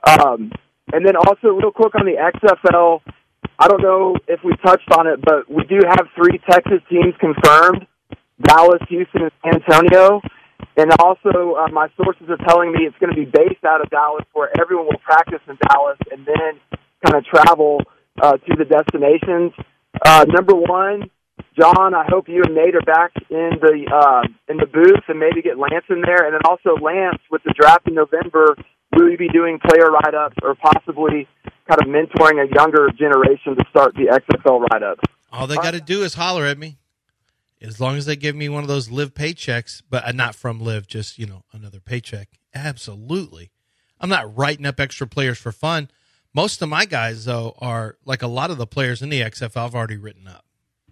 And then also real quick on the XFL, I don't know if we touched on it, but we do have 3 Texas teams confirmed, Dallas, Houston, and San Antonio. And also my sources are telling me it's going to be based out of Dallas, where everyone will practice in Dallas and then kind of travel to the destinations. Number 1, John, I hope you and Nate are back in the booth and maybe get Lance in there. And then also Lance, with the draft in November, will you be doing player write-ups or possibly kind of mentoring a younger generation to start the XFL write-ups? All they got to do is holler at me. As long as they give me one of those Live paychecks, but not from Live, just, another paycheck. Absolutely. I'm not writing up extra players for fun. Most of my guys, though, are like a lot of the players in the XFL I've already written up.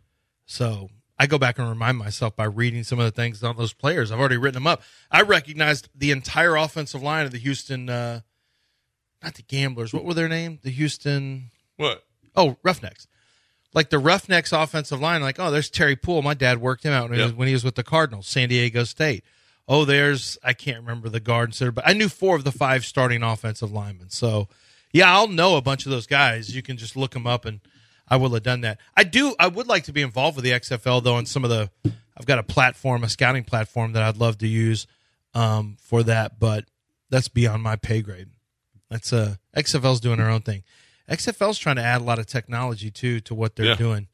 So I go back and remind myself by reading some of the things on those players. I've already written them up. I recognized the entire offensive line of the Houston, not the Gamblers. What were their name? The Houston. What? Oh, Roughnecks. Like the Roughnecks offensive line, like, oh, there's Terry Poole. My dad worked him out when he was with the Cardinals, San Diego State. Oh, I can't remember the guard center, but I knew 4 of the 5 starting offensive linemen. So, yeah, I'll know a bunch of those guys. You can just look them up, and I will have done that. I would like to be involved with the XFL, though, and I've got a scouting platform that I'd love to use for that, but that's beyond my pay grade. That's XFL's doing their own thing. XFL's trying to add a lot of technology, too, to what they're doing.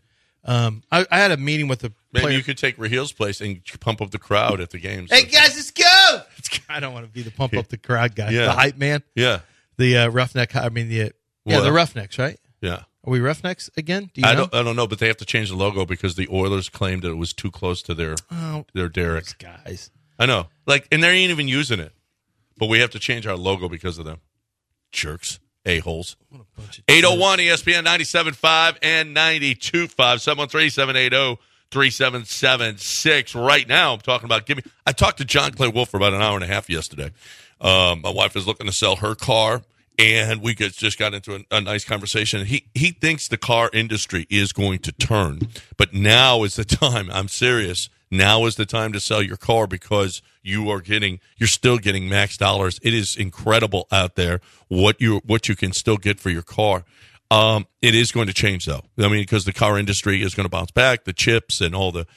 I had a meeting with a player. Maybe you could take Rahil's place and pump up the crowd at the games. Hey, guys, let's go! I don't want to be the pump up the crowd guy. Yeah. The hype man. Yeah. The Roughneck. The Roughnecks, right? Yeah. Are we Roughnecks again? Do you know? I don't know, but they have to change the logo because the Oilers claimed that it was too close to their Derrick. Guys. I know. And they ain't even using it. But we have to change our logo because of them. Jerks. A-holes. 801 ESPN 97.5 and 92.5. 713-780-3776. Right now, I'm talking about I talked to John Clay Wolf for about an hour and a half yesterday. My wife is looking to sell her car, and we just got into a nice conversation. He thinks the car industry is going to turn, but now is the time. I'm serious. Now is the time to sell your car because you're still getting max dollars. It is incredible out there what you can still get for your car. It is going to change though. I mean, because the car industry is going to bounce back. The chips and all the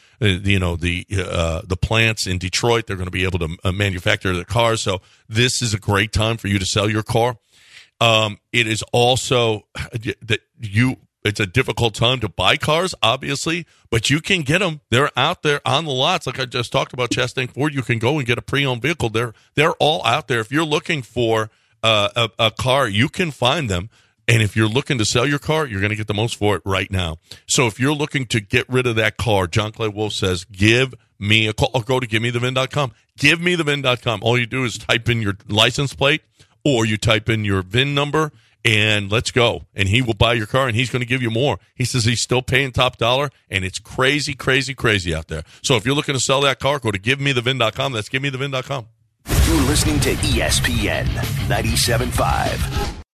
plants in Detroit, they're going to be able to manufacture the cars. So this is a great time for you to sell your car. It is also that it's a difficult time to buy cars, obviously, but you can get them. They're out there on the lots. Like I just talked about Chastang Ford, you can go and get a pre-owned vehicle. They're all out there. If you're looking for a car, you can find them. And if you're looking to sell your car, you're going to get the most for it right now. So if you're looking to get rid of that car, John Clay Wolf says, give me a call or go to givemethevin.com. Givemethevin.com. All you do is type in your license plate or you type in your VIN number and let's go. And he will buy your car, and he's going to give you more. He says he's still paying top dollar, and it's crazy, crazy, crazy out there. So if you're looking to sell that car, go to givemethevin.com. That's givemethevin.com. You're listening to ESPN 97.5.